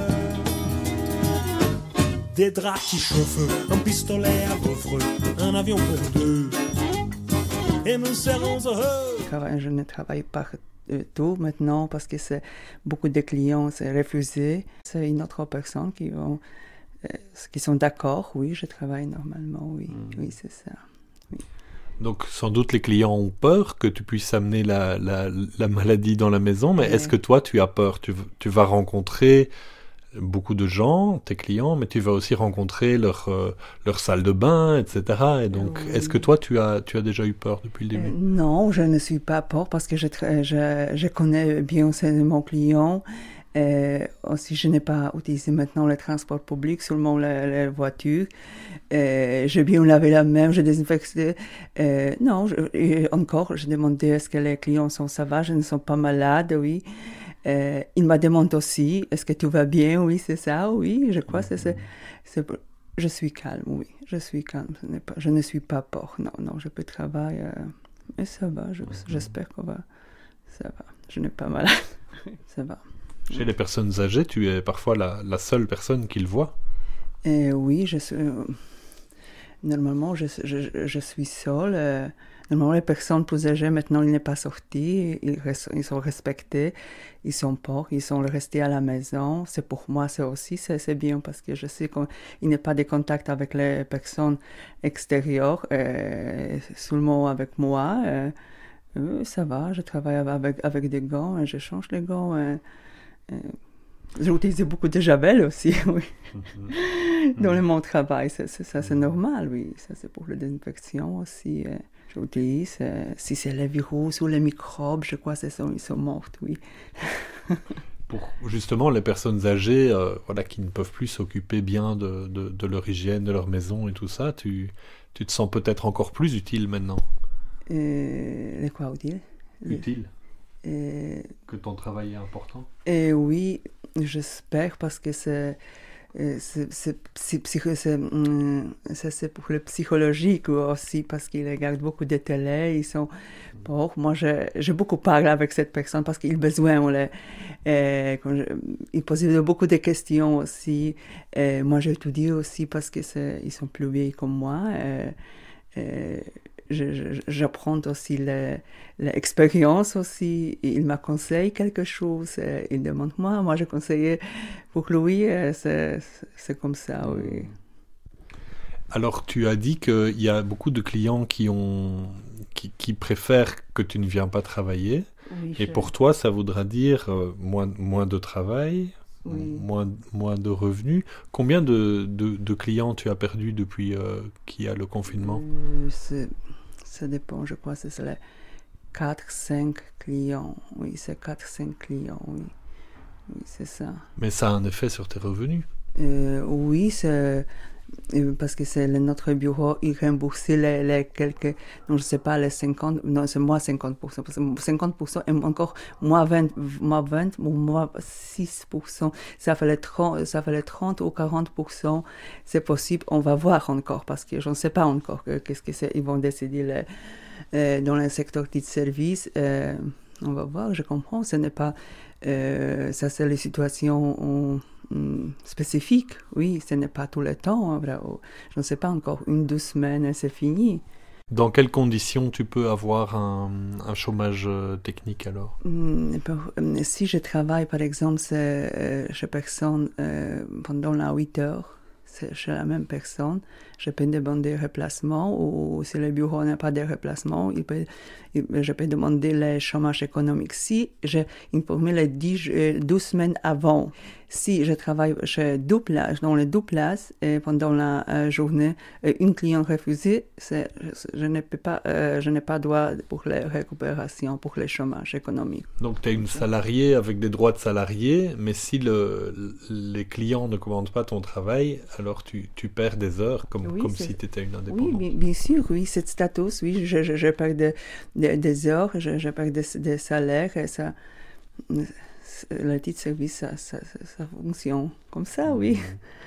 Des draps qui chauffent, un pistolet à gaufres, un avion pour deux, et nous serons heureux. Je ne travaille pas tout maintenant parce que c'est beaucoup de clients, c'est refusé. C'est une autre personne qui, vont, euh, qui sont d'accord, oui, je travaille normalement, oui, mmh. oui, c'est ça. Oui. Donc sans doute les clients ont peur que tu puisses amener la, la, la maladie dans la maison, mais ouais. Est-ce que toi tu as peur? tu, tu vas rencontrer beaucoup de gens, tes clients, mais tu vas aussi rencontrer leur, euh, leur salle de bain, et cetera. Et donc, oui. Est-ce que toi, tu as, tu as déjà eu peur depuis le début? euh, Non, je ne suis pas peur parce que je, je, je connais bien mon client. Euh, aussi, je n'ai pas utilisé maintenant le transport public, seulement la, la voiture. Euh, j'ai bien lavé la main, j'ai désinfecté. Euh, non, je, et encore, je demandais est-ce que les clients sont sauvages, ils ne sont pas malades, oui. Euh, il m'a demandé aussi, est-ce que tout va bien? Oui, c'est ça, oui, je crois que c'est, c'est, c'est... Je suis calme, oui, je suis calme. Ce n'est pas, je ne suis pas peur, non, non, je peux travailler, euh, et ça va, je, j'espère que va, ça va, je n'ai pas malade, ça va. Chez les personnes âgées, tu es parfois la, la seule personne qu'ils voient? Et oui, je suis, euh, normalement, je, je, je suis seule. Euh, normalement, les personnes plus âgées, maintenant, ils ne sont pas sortis. Ils, ils sont respectés. Ils sont pauvres. Ils sont restés à la maison. C'est pour moi, c'est aussi, c'est, c'est bien parce que je sais qu'il n'y a pas de contact avec les personnes extérieures, euh, seulement avec moi. Euh, euh, ça va, je travaille avec, avec des gants, je change les gants. Euh, euh, J'utilise beaucoup de javel aussi, oui. Mm-hmm. Dans le mon travail, ça, ça, ça c'est normal, oui. Ça, c'est pour la désinfection aussi. Euh, j'utilise. Euh, si c'est les virus ou les microbes, je crois qu'ils sont, ils sont morts, oui. Pour justement les personnes âgées euh, voilà, qui ne peuvent plus s'occuper bien de, de, de leur hygiène, de leur maison et tout ça, tu, tu te sens peut-être encore plus utile maintenant. Euh, les quoi utile Utile et... Que ton travail est important. Et oui, j'espère parce que c'est, c'est, c'est, c'est, c'est, c'est, c'est, c'est pour le psychologique aussi parce qu'ils regardent beaucoup de télé, ils sont pauvres. Moi, j'ai, j'ai beaucoup parlé avec cette personne parce qu'ils ont besoin, on les, et, je, ils posent beaucoup de questions aussi. Et moi, j'ai tout dit aussi parce que c'est, ils sont plus vieux comme moi. Et, et, Je, je, j'apprends aussi le, l'expérience aussi. Il m'a conseillé quelque chose. Il demande moi, moi je conseillais pour lui. C'est, c'est comme ça, oui. Alors tu as dit qu'il y a beaucoup de clients qui ont, qui, qui préfèrent que tu ne viens pas travailler. Oui, et je... pour toi, ça voudra dire euh, moins, moins de travail. Oui. Moins, moins de revenus. Combien de, de, de clients tu as perdu depuis euh, qu'il y a le confinement? euh, c'est, Ça dépend, je crois que c'est les quatre cinq clients. Oui, c'est quatre cinq clients, oui. Oui, c'est ça. Mais ça a un effet sur tes revenus? euh, Oui, c'est... Parce que c'est le, notre bureau, il rembourse les, les quelques, non, je ne sais pas, les cinquante, non, c'est moi cinquante pour cent, cinquante pour cent et encore moi vingt, moi vingt, ou moi six pour cent, ça fait les trente, ça fait les trente ou quarante pour cent, c'est possible, on va voir encore, parce que je ne sais pas encore qu'est-ce que c'est, ils vont décider les, euh, dans le secteur de service, euh, on va voir, je comprends, ce n'est pas, euh, ça c'est les situations où, spécifique, oui, ce n'est pas tout le temps, vrai. Je ne sais pas encore, une, deux semaines, c'est fini. Dans quelles conditions tu peux avoir un, un chômage technique alors? Si je travaille, par exemple, c'est, chez personne euh, pendant la huit heures, c'est chez la même personne, je peux demander remplacement ou si le bureau n'a pas de remplacement, il peut, il, je peux demander le chômage économique. Si j'ai informé les dix, douze semaines avant, si je travaille chez deux places, dans les deux places, et pendant la euh, journée, une cliente refusée, c'est, je, je ne peux pas, euh, je n'ai pas droit pour les récupérations, pour le chômage économique. Donc tu es une salariée avec des droits de salarié, mais si le, les clients ne commandent pas ton travail, alors tu, tu perds des heures comme, oui, comme si tu étais une indépendante. Oui, bien, bien sûr, oui, c'est status, oui, je, je, je perds de, de, des heures, je, je perds des, des salaires, et ça... Le titre de service, ça, ça, ça, ça fonctionne comme ça, oui.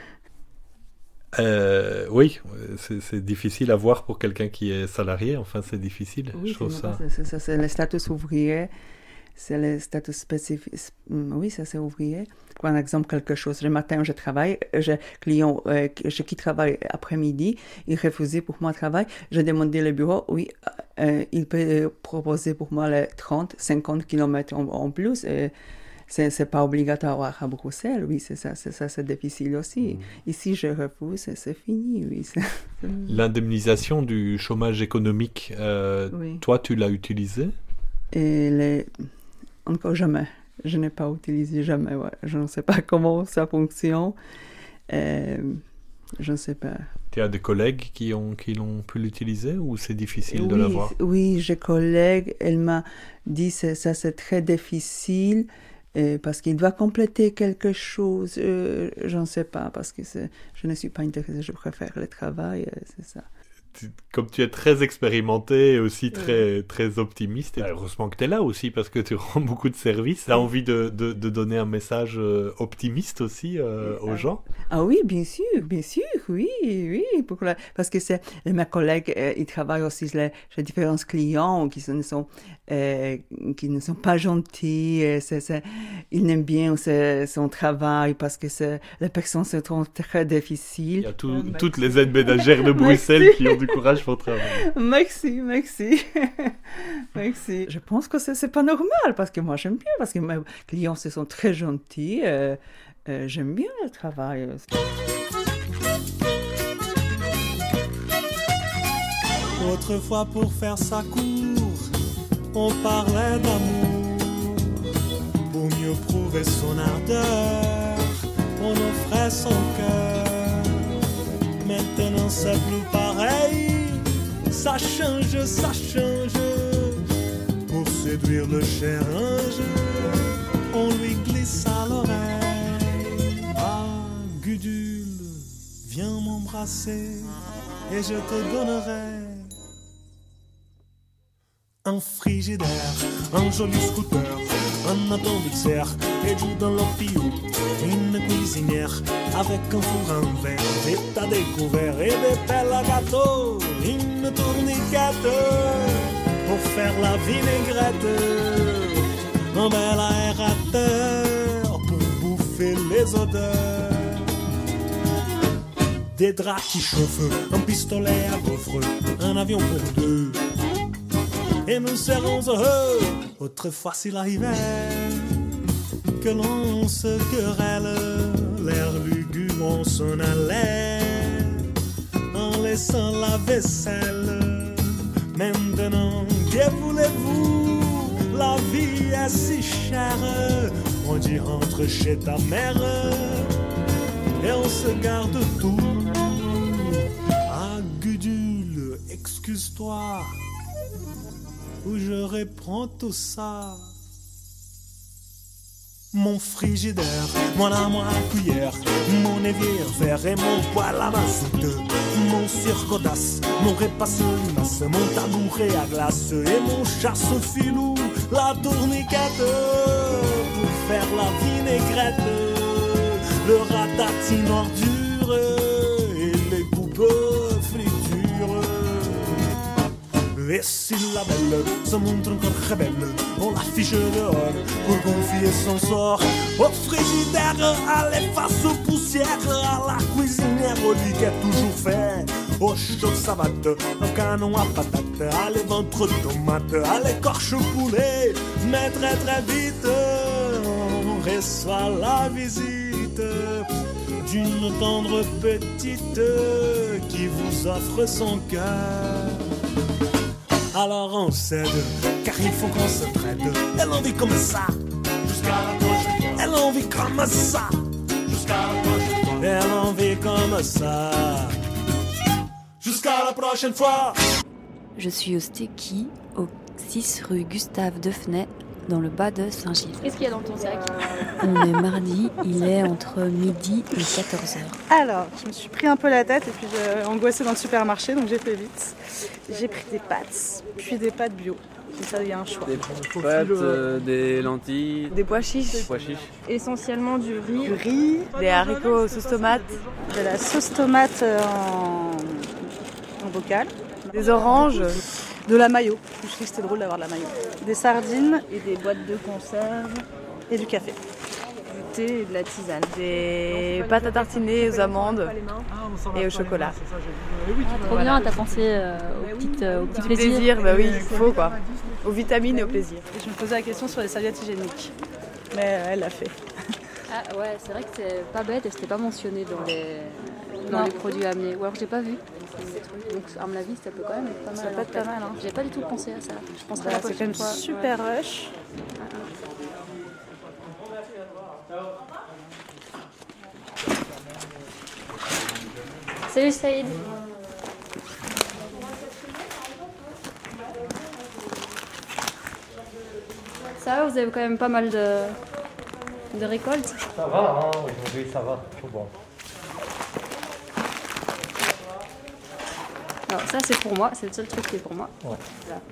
Euh, oui, c'est, c'est difficile à voir pour quelqu'un qui est salarié. Enfin, c'est difficile, oui, je trouve ça. C'est, c'est, c'est le statut ouvrier, c'est le statut spécifique. Oui, ça c'est ouvrier. Par exemple, quelque chose, le matin, je travaille, j'ai client euh, qui travaille après-midi, il refusait pour moi le travail. J'ai demandé le bureau, oui, euh, il peut proposer pour moi les trente, cinquante kilomètres en, en plus. Et, C'est, c'est pas obligatoire à Bruxelles, oui, c'est ça, c'est ça, c'est difficile aussi. Mmh. Ici, je refuse, c'est, c'est fini, oui. C'est... L'indemnisation du chômage économique, euh, oui. Toi, tu l'as utilisée? Et les... Encore jamais. Je n'ai pas utilisé jamais, ouais. Je ne sais pas comment ça fonctionne. Euh, je ne sais pas. Tu as des collègues qui, ont, qui l'ont pu l'utiliser ou c'est difficile oui, de l'avoir? Oui, j'ai des collègues, elle m'a dit que ça, c'est très difficile. Euh, parce qu'il doit compléter quelque chose, euh, je ne sais pas, parce que c'est, je ne suis pas intéressée, je préfère le travail, euh, c'est ça. tu, comme tu es très expérimenté et aussi très, ouais. très optimiste, et heureusement que tu es là aussi parce que tu rends beaucoup de services. Tu as envie de, de, de donner un message optimiste aussi euh, aux gens? Ah oui, bien sûr, bien sûr, oui, oui. Pour la... Parce que c'est, mes collègues, euh, ils travaillent aussi chez les différents clients qui ne sont, euh, qui ne sont pas gentils. C'est, c'est, ils n'aiment bien c'est, son travail parce que c'est, les personnes se trouvent très difficiles. Il y a tout, oh, toutes les aides ménagères de Bruxelles qui ont du courage pour travailler. Merci, merci. Merci. Je pense que c'est, c'est pas normal parce que moi j'aime bien, parce que mes clients se sont très gentils. Euh, euh, j'aime bien le travail. Autrefois, pour faire sa cour, on parlait d'amour. Pour mieux prouver son ardeur, on offrait son cœur. Maintenant c'est plus pareil, ça change, ça change. Pour séduire le cher ange, on lui glisse à l'oreille. Ah, Gudule, viens m'embrasser et je te donnerai un frigidaire, un joli scooter, un atomique et du dans l'opio, une cuisinière avec un four en verre, des tas découverts et des pelles à gâteau, une tourniquette pour faire la vinaigrette, un bel aérateur pour bouffer les odeurs, des draps qui chauffent, un pistolet à gaufres, un avion pour deux. Et nous serons heureux. Autrefois s'il arrivait que l'on se querelle, l'air lugubre on s'en allait en laissant la vaisselle. Maintenant, que voulez-vous? La vie est si chère. On dit rentre chez ta mère et on se garde tout. Ah Gudule, excuse-toi où je reprends tout ça. Mon frigidaire, mon armoire à cuillère, mon évier vert et mon poêle à mazout, mon cirque-audace, mon repasse limace, mon tabouret à glace et mon chasse-filou, la tourniquette pour faire la vinaigrette, le ratatine ordure et les poupes fritures. Et si la belle se montre encore très belle, on l'affiche dehors pour confier son sort au frigidaire, à l'efface aux poussières, à la cuisinière, au lit qui est toujours fait, au chaud savate, au canon à patates, à les ventres tomates, à l'écorche poulet. Mais très très vite, on reçoit la visite d'une tendre petite qui vous offre son cœur. Alors on cède, car il faut qu'on se traite. Elle en vit comme ça, jusqu'à la prochaine fois. Elle en vit comme ça, jusqu'à la prochaine fois. Elle en vit comme ça, jusqu'à la prochaine fois. Je suis au Stéqui, au six rue Gustave Defnay, dans le bas de Saint-Gilles. Qu'est-ce qu'il y a dans ton sac? On est mardi, il est entre midi et quatorze heures. Alors, je me suis pris un peu la tête et puis j'ai angoissé dans le supermarché, donc j'ai fait vite. J'ai pris des pâtes, puis des pâtes bio. Comme ça, il y a un choix. Des pâtes, euh, des lentilles, des pois chiches, des pois chiches. Essentiellement du riz, du riz, des haricots sauce tomate, de la sauce tomate en, en bocal, des oranges, de la mayo. Je trouve que c'était drôle d'avoir de la mayo. Des sardines et des boîtes de conserve et du café. Du thé et de la tisane. Des pâtes à tartiner aux amandes et au chocolat. Ah, trop bien, t'as pensé euh, aux petites, euh, aux petits plaisirs. plaisir, bah oui, il faut quoi. Aux vitamines et au plaisir. Et je me posais la question sur les serviettes hygiéniques. Mais euh, elle l'a fait. Ah ouais, c'est vrai que c'est pas bête et c'était pas mentionné dans les, dans les produits amenés. Ou alors j'ai pas vu. Donc à mon avis, ça peut quand même être pas mal. Ça peut être pas mal. Hein. J'ai pas du tout pensé à ça. Je pense bah, la c'est quand même fois. super ouais. rush. Salut Saïd. Ça va, vous avez quand même pas mal de, de récoltes? Ça va, hein, aujourd'hui ça va, tout bon. Alors ça c'est pour moi, c'est le seul truc qui est pour moi. Ouais. Voilà.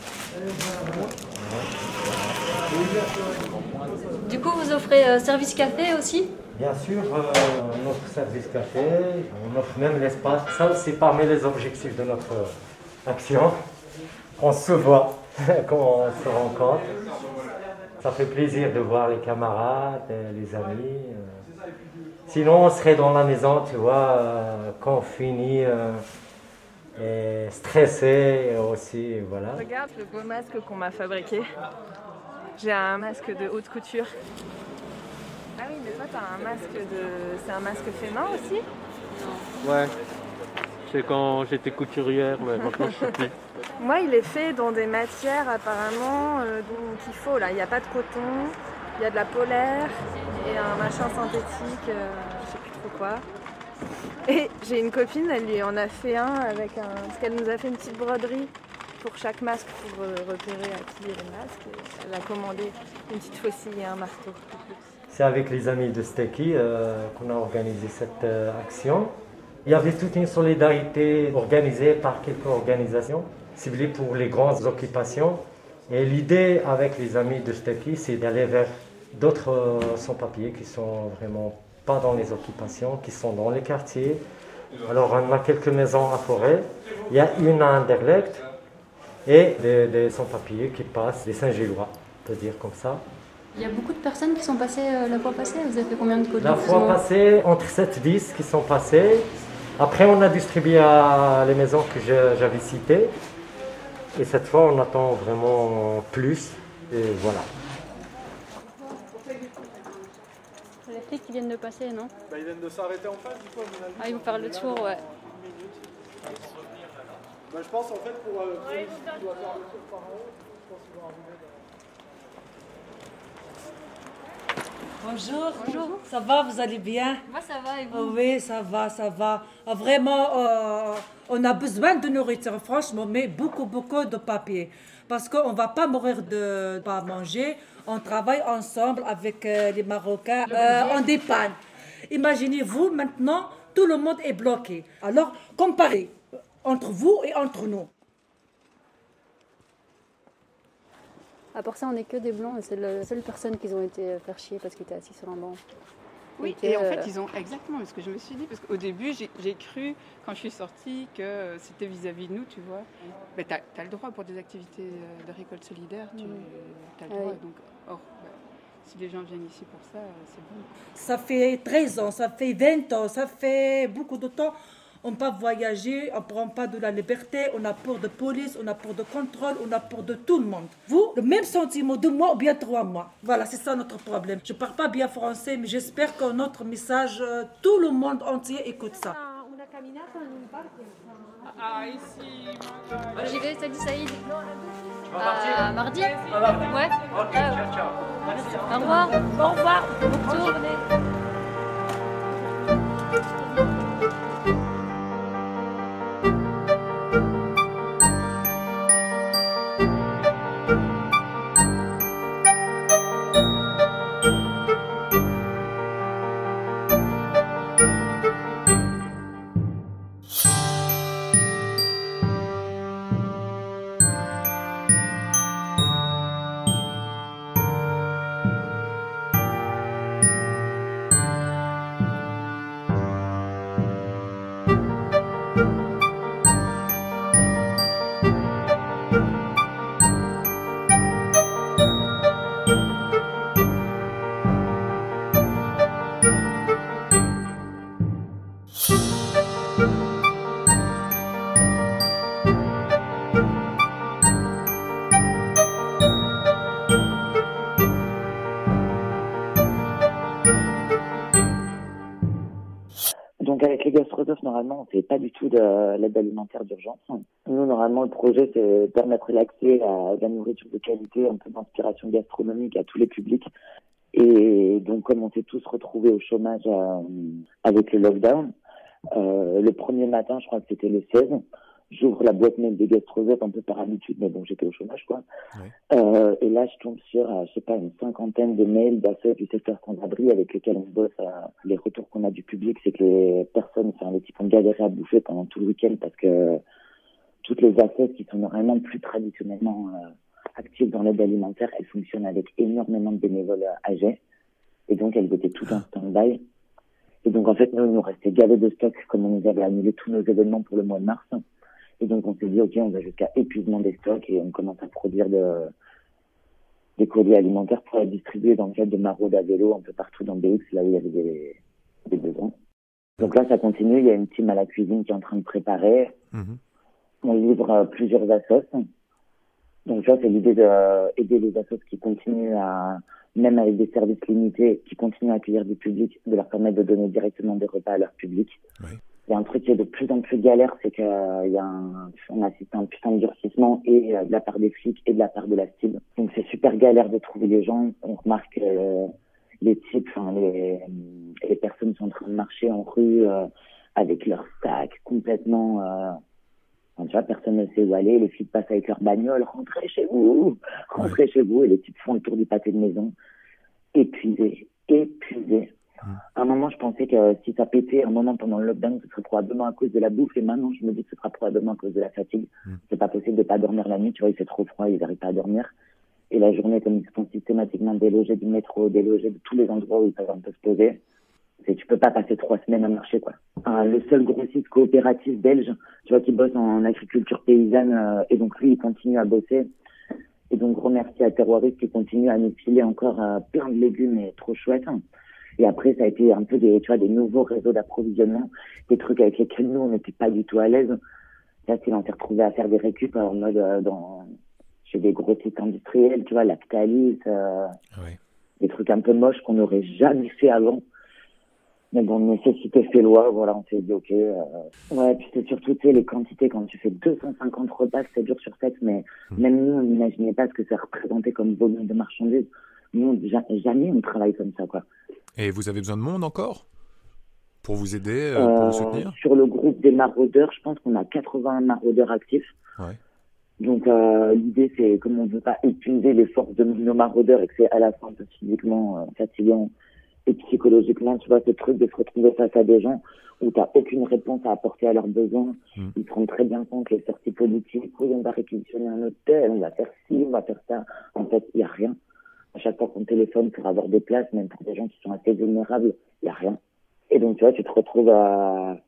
Du coup, vous offrez euh, service café aussi? Bien sûr, euh, on offre service café, on offre même l'espace. Ça, c'est parmi les objectifs de notre action. On se voit quand on se rencontre. Ça fait plaisir de voir les camarades, les amis. Sinon, on serait dans la maison, tu vois, euh, quand on finit, euh, et stressé aussi, voilà. Regarde le beau masque qu'on m'a fabriqué. J'ai un masque de haute couture. Ah oui, mais toi, t'as un masque de... C'est un masque fait main aussi? Ouais, c'est quand j'étais couturière, mais maintenant je sais plus. Moi, il est fait dans des matières apparemment euh, dont il faut. Là, il n'y a pas de coton, il y a de la polaire et un machin synthétique, euh, je sais plus trop quoi. Et j'ai une copine, elle lui en a fait un avec un... Parce qu'elle nous a fait une petite broderie pour chaque masque pour euh, repérer à qui est le masque. Et elle a commandé une petite faucille et un marteau. C'est avec les amis de Stekkie euh, qu'on a organisé cette euh, action. Il y avait toute une solidarité organisée par quelques organisations ciblées pour les grandes occupations. Et l'idée avec les amis de Stekkie, c'est d'aller vers d'autres euh, sans-papiers qui sont vraiment pas dans les occupations, qui sont dans les quartiers. Alors on a quelques maisons à Forêt, il y a une à Anderlecht et des, des sans-papiers qui passent, des Saint-Gillois, on peut dire comme ça. Il y a beaucoup de personnes qui sont passées euh, la fois passée. Vous avez fait combien de colis? La fois passée, entre sept et dix qui sont passés. Après, on a distribué à les maisons que je, j'avais citées. Et cette fois, on attend vraiment plus. Et voilà. Les flics qui viennent de passer, non? Bah, ils viennent de s'arrêter en face, du coup, à mon avis. Ah, ils vont faire le tour, ouais. Bah, je pense, en fait, pour... Euh, pour ouais, il doit faire le tour par en haut. Je pense qu'ils vont arriver dans... Bonjour. Bonjour. Ça va, vous allez bien? Moi, ça va, et vous? Oh, oui, ça va, ça va. Oh, vraiment, euh, on a besoin de nourriture, franchement, mais beaucoup, beaucoup de papier. Parce qu'on ne va pas mourir de ne pas manger. On travaille ensemble avec euh, les Marocains, euh, on dépanne. Imaginez-vous, maintenant, tout le monde est bloqué. Alors, comparez entre vous et entre nous. À part ça, on n'est que des blancs et c'est la seule personne qu'ils ont été faire chier parce qu'ils étaient assis sur un banc. Oui, était, et en euh... fait, ils ont exactement ce que je me suis dit, parce qu'au début, j'ai, j'ai cru, quand je suis sortie, que c'était vis-à-vis de nous, tu vois. Mais tu as le droit pour des activités de récolte solidaire, tu as le droit. Oui. Donc, or, bah, si les gens viennent ici pour ça, c'est bon. Ça fait treize ans, ça fait vingt ans, ça fait beaucoup de temps. On ne peut pas voyager, on ne prend pas de la liberté, on a peur de police, on a peur de contrôle, on a peur de tout le monde. Vous, le même sentiment, deux mois ou bien trois mois. Voilà, c'est ça notre problème. Je ne parle pas bien français, mais j'espère que notre message, euh, tout le monde entier écoute ça. Ah, ici, Moi, j'y vais, salut Saïd. À mardi. À mardi. Ouais. Ok, ciao, ciao. Merci. Au revoir. Au revoir. Bonne journée. Donc avec les Gastrosophes, normalement, on ne fait pas du tout de l'aide alimentaire d'urgence. Nous, normalement, le projet, c'est permettre l'accès à de la nourriture de qualité, un peu d'inspiration gastronomique à tous les publics. Et donc, comme on s'est tous retrouvés au chômage euh, avec le lockdown, euh, le premier matin, je crois que c'était le seize, j'ouvre la boîte mail des Gastrosophes un peu par habitude, mais bon, j'étais au chômage, quoi. Ouais. Euh, et là, je tombe sur, euh, je sais pas, une cinquantaine de mails d'accueil du secteur sans-abri avec lesquels on bosse. Euh, les retours qu'on a du public, c'est que les personnes, enfin, les types ont galéré à bouffer pendant tout le week-end parce que toutes les assos qui sont normalement plus traditionnellement euh, actives dans l'aide alimentaire, elles fonctionnent avec énormément de bénévoles euh, âgés. Et donc, elles étaient toutes en stand-by. Et donc, en fait, nous, il nous restait gavé de stock, comme on nous avait annulé tous nos événements pour le mois de mars. Et donc, on s'est dit, OK, on va jusqu'à épuisement des stocks et on commence à produire de, des colis alimentaires pour les distribuer dans le cadre de maraudes à vélo un peu partout dans B X, là où il y avait des, des besoins. Donc là, ça continue. Il y a une team à la cuisine qui est en train de préparer. Mmh. On livre euh, plusieurs assos. Donc ça, c'est l'idée d'aider les assos qui continuent à, même avec des services limités, qui continuent à accueillir du public, de leur permettre de donner directement des repas à leur public. Oui. Il y a un truc qui est de plus en plus galère, c'est qu'il y a un, on assiste à un putain de durcissement et euh, de la part des flics et de la part de la cible. Donc c'est super galère de trouver les gens. On remarque euh, les types, enfin les, les personnes sont en train de marcher en rue euh, avec leurs sacs complètement. Euh, enfin, tu vois, personne ne sait où aller. Les flics passent avec leur bagnole. Rentrez chez vous, rentrez ouais. chez vous. Et les types font le tour du pâté de maison. Épuisés, épuisés. À un moment, je pensais que si ça pétait un moment pendant le lockdown, ce serait probablement à cause de la bouffe. Et maintenant, je me dis que ce sera probablement à cause de la fatigue. Mm. C'est pas possible de pas dormir la nuit. Tu vois, il fait trop froid, ils n'arrivent pas à dormir. Et la journée, comme ils sont systématiquement délogés du métro, délogés de tous les endroits où ils peuvent un peu se poser, c'est, tu peux pas passer trois semaines à marcher, quoi. Euh, le seul grossiste coopératif belge, tu vois, qui bosse en agriculture paysanne, euh, et donc lui, il continue à bosser. Et donc, gros merci à Terroriste qui continue à nous filer encore euh, plein de légumes et trop chouette. Et après, ça a été un peu des, tu vois, des nouveaux réseaux d'approvisionnement, des trucs avec lesquels nous, on n'était pas du tout à l'aise. Là, on s'est retrouvé à faire des récup en mode, euh, dans, chez des gros sites industriels, tu vois, Lactalis, euh, oui. des trucs un peu moches qu'on n'aurait jamais fait avant. Mais bon, nécessité fait loi, voilà, on s'est dit, ok, euh... ouais, puis c'est surtout, tu sais, les quantités, quand tu fais deux cent cinquante repas, sept jours sur sept, mais mmh. même nous, on n'imaginait pas ce que ça représentait comme volume de marchandises. Nous, jamais on travaille comme ça, quoi. Et vous avez besoin de monde encore pour vous aider, euh, pour euh, vous soutenir? Sur le groupe des maraudeurs, je pense qu'on a quatre-vingts maraudeurs actifs. Ouais. Donc euh, l'idée, c'est comme on ne veut pas épuiser les forces de nos maraudeurs et que c'est à la fin physiquement euh, fatigant et psychologiquement, tu vois, ce truc de se retrouver face à des gens où tu n'as aucune réponse à apporter à leurs besoins. Mmh. Ils se rendent très bien compte que les sorties politiques, oui, on va réquisitionner un hôtel, on va faire ci, on va faire ça. En fait, il n'y a rien. À chaque fois qu'on téléphone pour avoir des places, même pour des gens qui sont assez vulnérables, il n'y a rien. Et donc, tu vois, tu te retrouves à,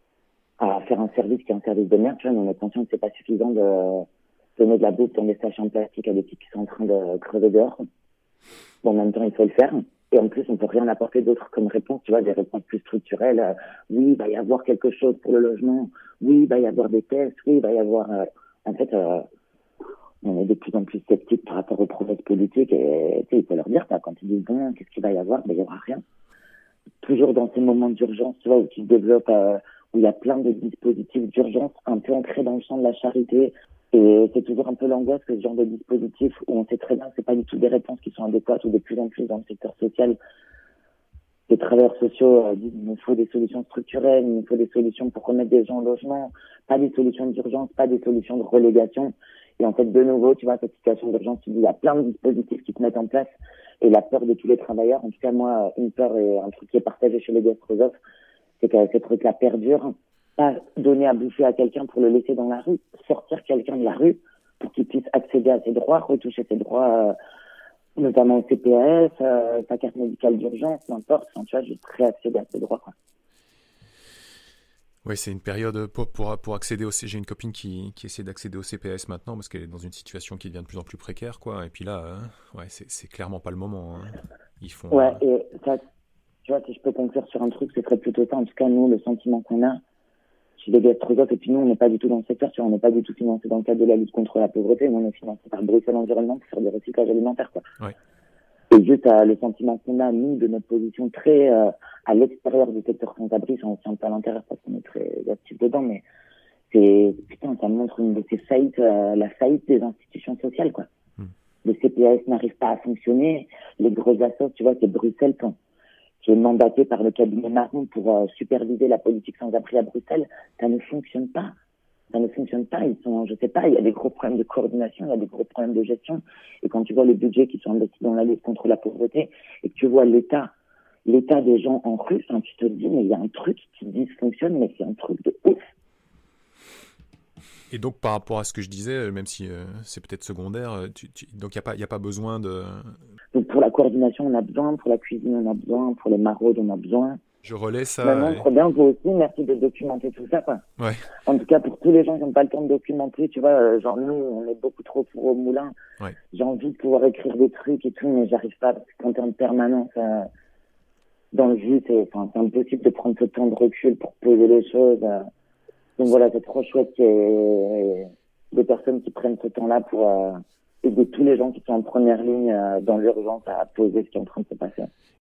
à faire un service qui est un service de merde. Tu vois, on est conscient que c'est pas suffisant de donner de la bouffe dans des sachets en plastique à des types qui sont en train de crever dehors. Bon, en même temps, il faut le faire. Et en plus, on peut rien apporter d'autre comme réponse, tu vois, des réponses plus structurelles. Euh, oui, il va y avoir quelque chose pour le logement. Oui, il va y avoir des tests. Oui, il va y avoir... Euh, en fait... Euh, on est de plus en plus sceptiques par rapport aux promesses politiques et tu sais, il faut leur dire ça. Quand ils disent bon, qu'est-ce qu'il va y avoir, ben il y aura rien. Toujours dans ces moments d'urgence, tu vois, où tu développes, euh, où il y a plein de dispositifs d'urgence un peu ancrés dans le champ de la charité. Et c'est toujours un peu l'angoisse que ce genre de dispositif où on sait très bien que c'est pas du tout des réponses qui sont adéquates ou de plus en plus dans le secteur social. Les travailleurs sociaux euh, disent qu'il nous faut des solutions structurelles, il nous faut des solutions pour remettre des gens au logement, pas des solutions d'urgence, pas des solutions de relégation. Et en fait, de nouveau, tu vois, cette situation d'urgence, tu dis, il y a plein de dispositifs qui se mettent en place. Et la peur de tous les travailleurs, en tout cas, moi, une peur et un truc qui est partagé chez les gastrosophes, c'est que ces trucs-là perdurent. Pas donner à bouffer à quelqu'un pour le laisser dans la rue, sortir quelqu'un de la rue pour qu'il puisse accéder à ses droits, retoucher ses droits, euh, notamment au C P S, euh, sa carte médicale d'urgence, n'importe, enfin, tu vois, juste réaccéder à ses droits, quoi. Oui, c'est une période pour, pour, pour accéder au... J'ai une copine qui, qui essaie d'accéder au C P S maintenant parce qu'elle est dans une situation qui devient de plus en plus précaire, quoi. Et puis là, hein, ouais, c'est, c'est clairement pas le moment. Hein. Ils font... Ouais, et ça, tu vois, si je peux conclure sur un truc, ce serait plutôt ça. En tout cas, nous, le sentiment qu'on a chez les gastrosophes, et puis nous, on n'est pas du tout dans le secteur, tu vois, on n'est pas du tout financé dans le cadre de la lutte contre la pauvreté, mais on est financé par Bruxelles Environnement pour faire des recyclages alimentaires, quoi. Ouais. Et juste euh, le sentiment qu'on a, nous, de notre position très euh, à l'extérieur du secteur sans-abri, si on ne tient pas à l'intérieur parce qu'on est très actifs dedans, mais c'est, putain, ça montre une de ces faillites, euh, la faillite des institutions sociales, quoi. Mm. Le C P S n'arrive pas à fonctionner, les gros assos, tu vois, c'est Bruxelles, quand, qui est mandaté par le cabinet Marron pour euh, superviser la politique sans-abri à Bruxelles, ça ne fonctionne pas. Ça ne fonctionne pas, ils sont, je sais pas, il y a des gros problèmes de coordination, il y a des gros problèmes de gestion. Et quand tu vois les budgets qui sont investis dans la lutte contre la pauvreté, et que tu vois l'état, l'état des gens en rue, hein, tu te dis, mais il y a un truc qui dysfonctionne, mais c'est un truc de ouf. Et donc, par rapport à ce que je disais, même si euh, c'est peut-être secondaire, tu, tu, donc il n'y a pas, il y a pas besoin de... Donc pour la coordination, on a besoin, pour la cuisine, on a besoin, pour les maraudes, on a besoin. Je relais ça. Non, non, et... trop bien, vous aussi, merci de documenter tout ça, quoi. Ouais. En tout cas, pour tous les gens qui n'ont pas le temps de documenter, tu vois, euh, genre nous, on est beaucoup trop pour au moulin. Ouais. J'ai envie de pouvoir écrire des trucs et tout, mais j'arrive pas, parce que quand t'es en permanence euh, dans le jus, c'est, enfin, c'est impossible de prendre ce temps de recul pour poser les choses. Euh. Donc voilà, c'est trop chouette qu'il y ait des personnes qui prennent ce temps-là pour... Euh, aider tous les gens qui sont en première ligne euh, dans l'urgence à poser ce qui est en train de se passer.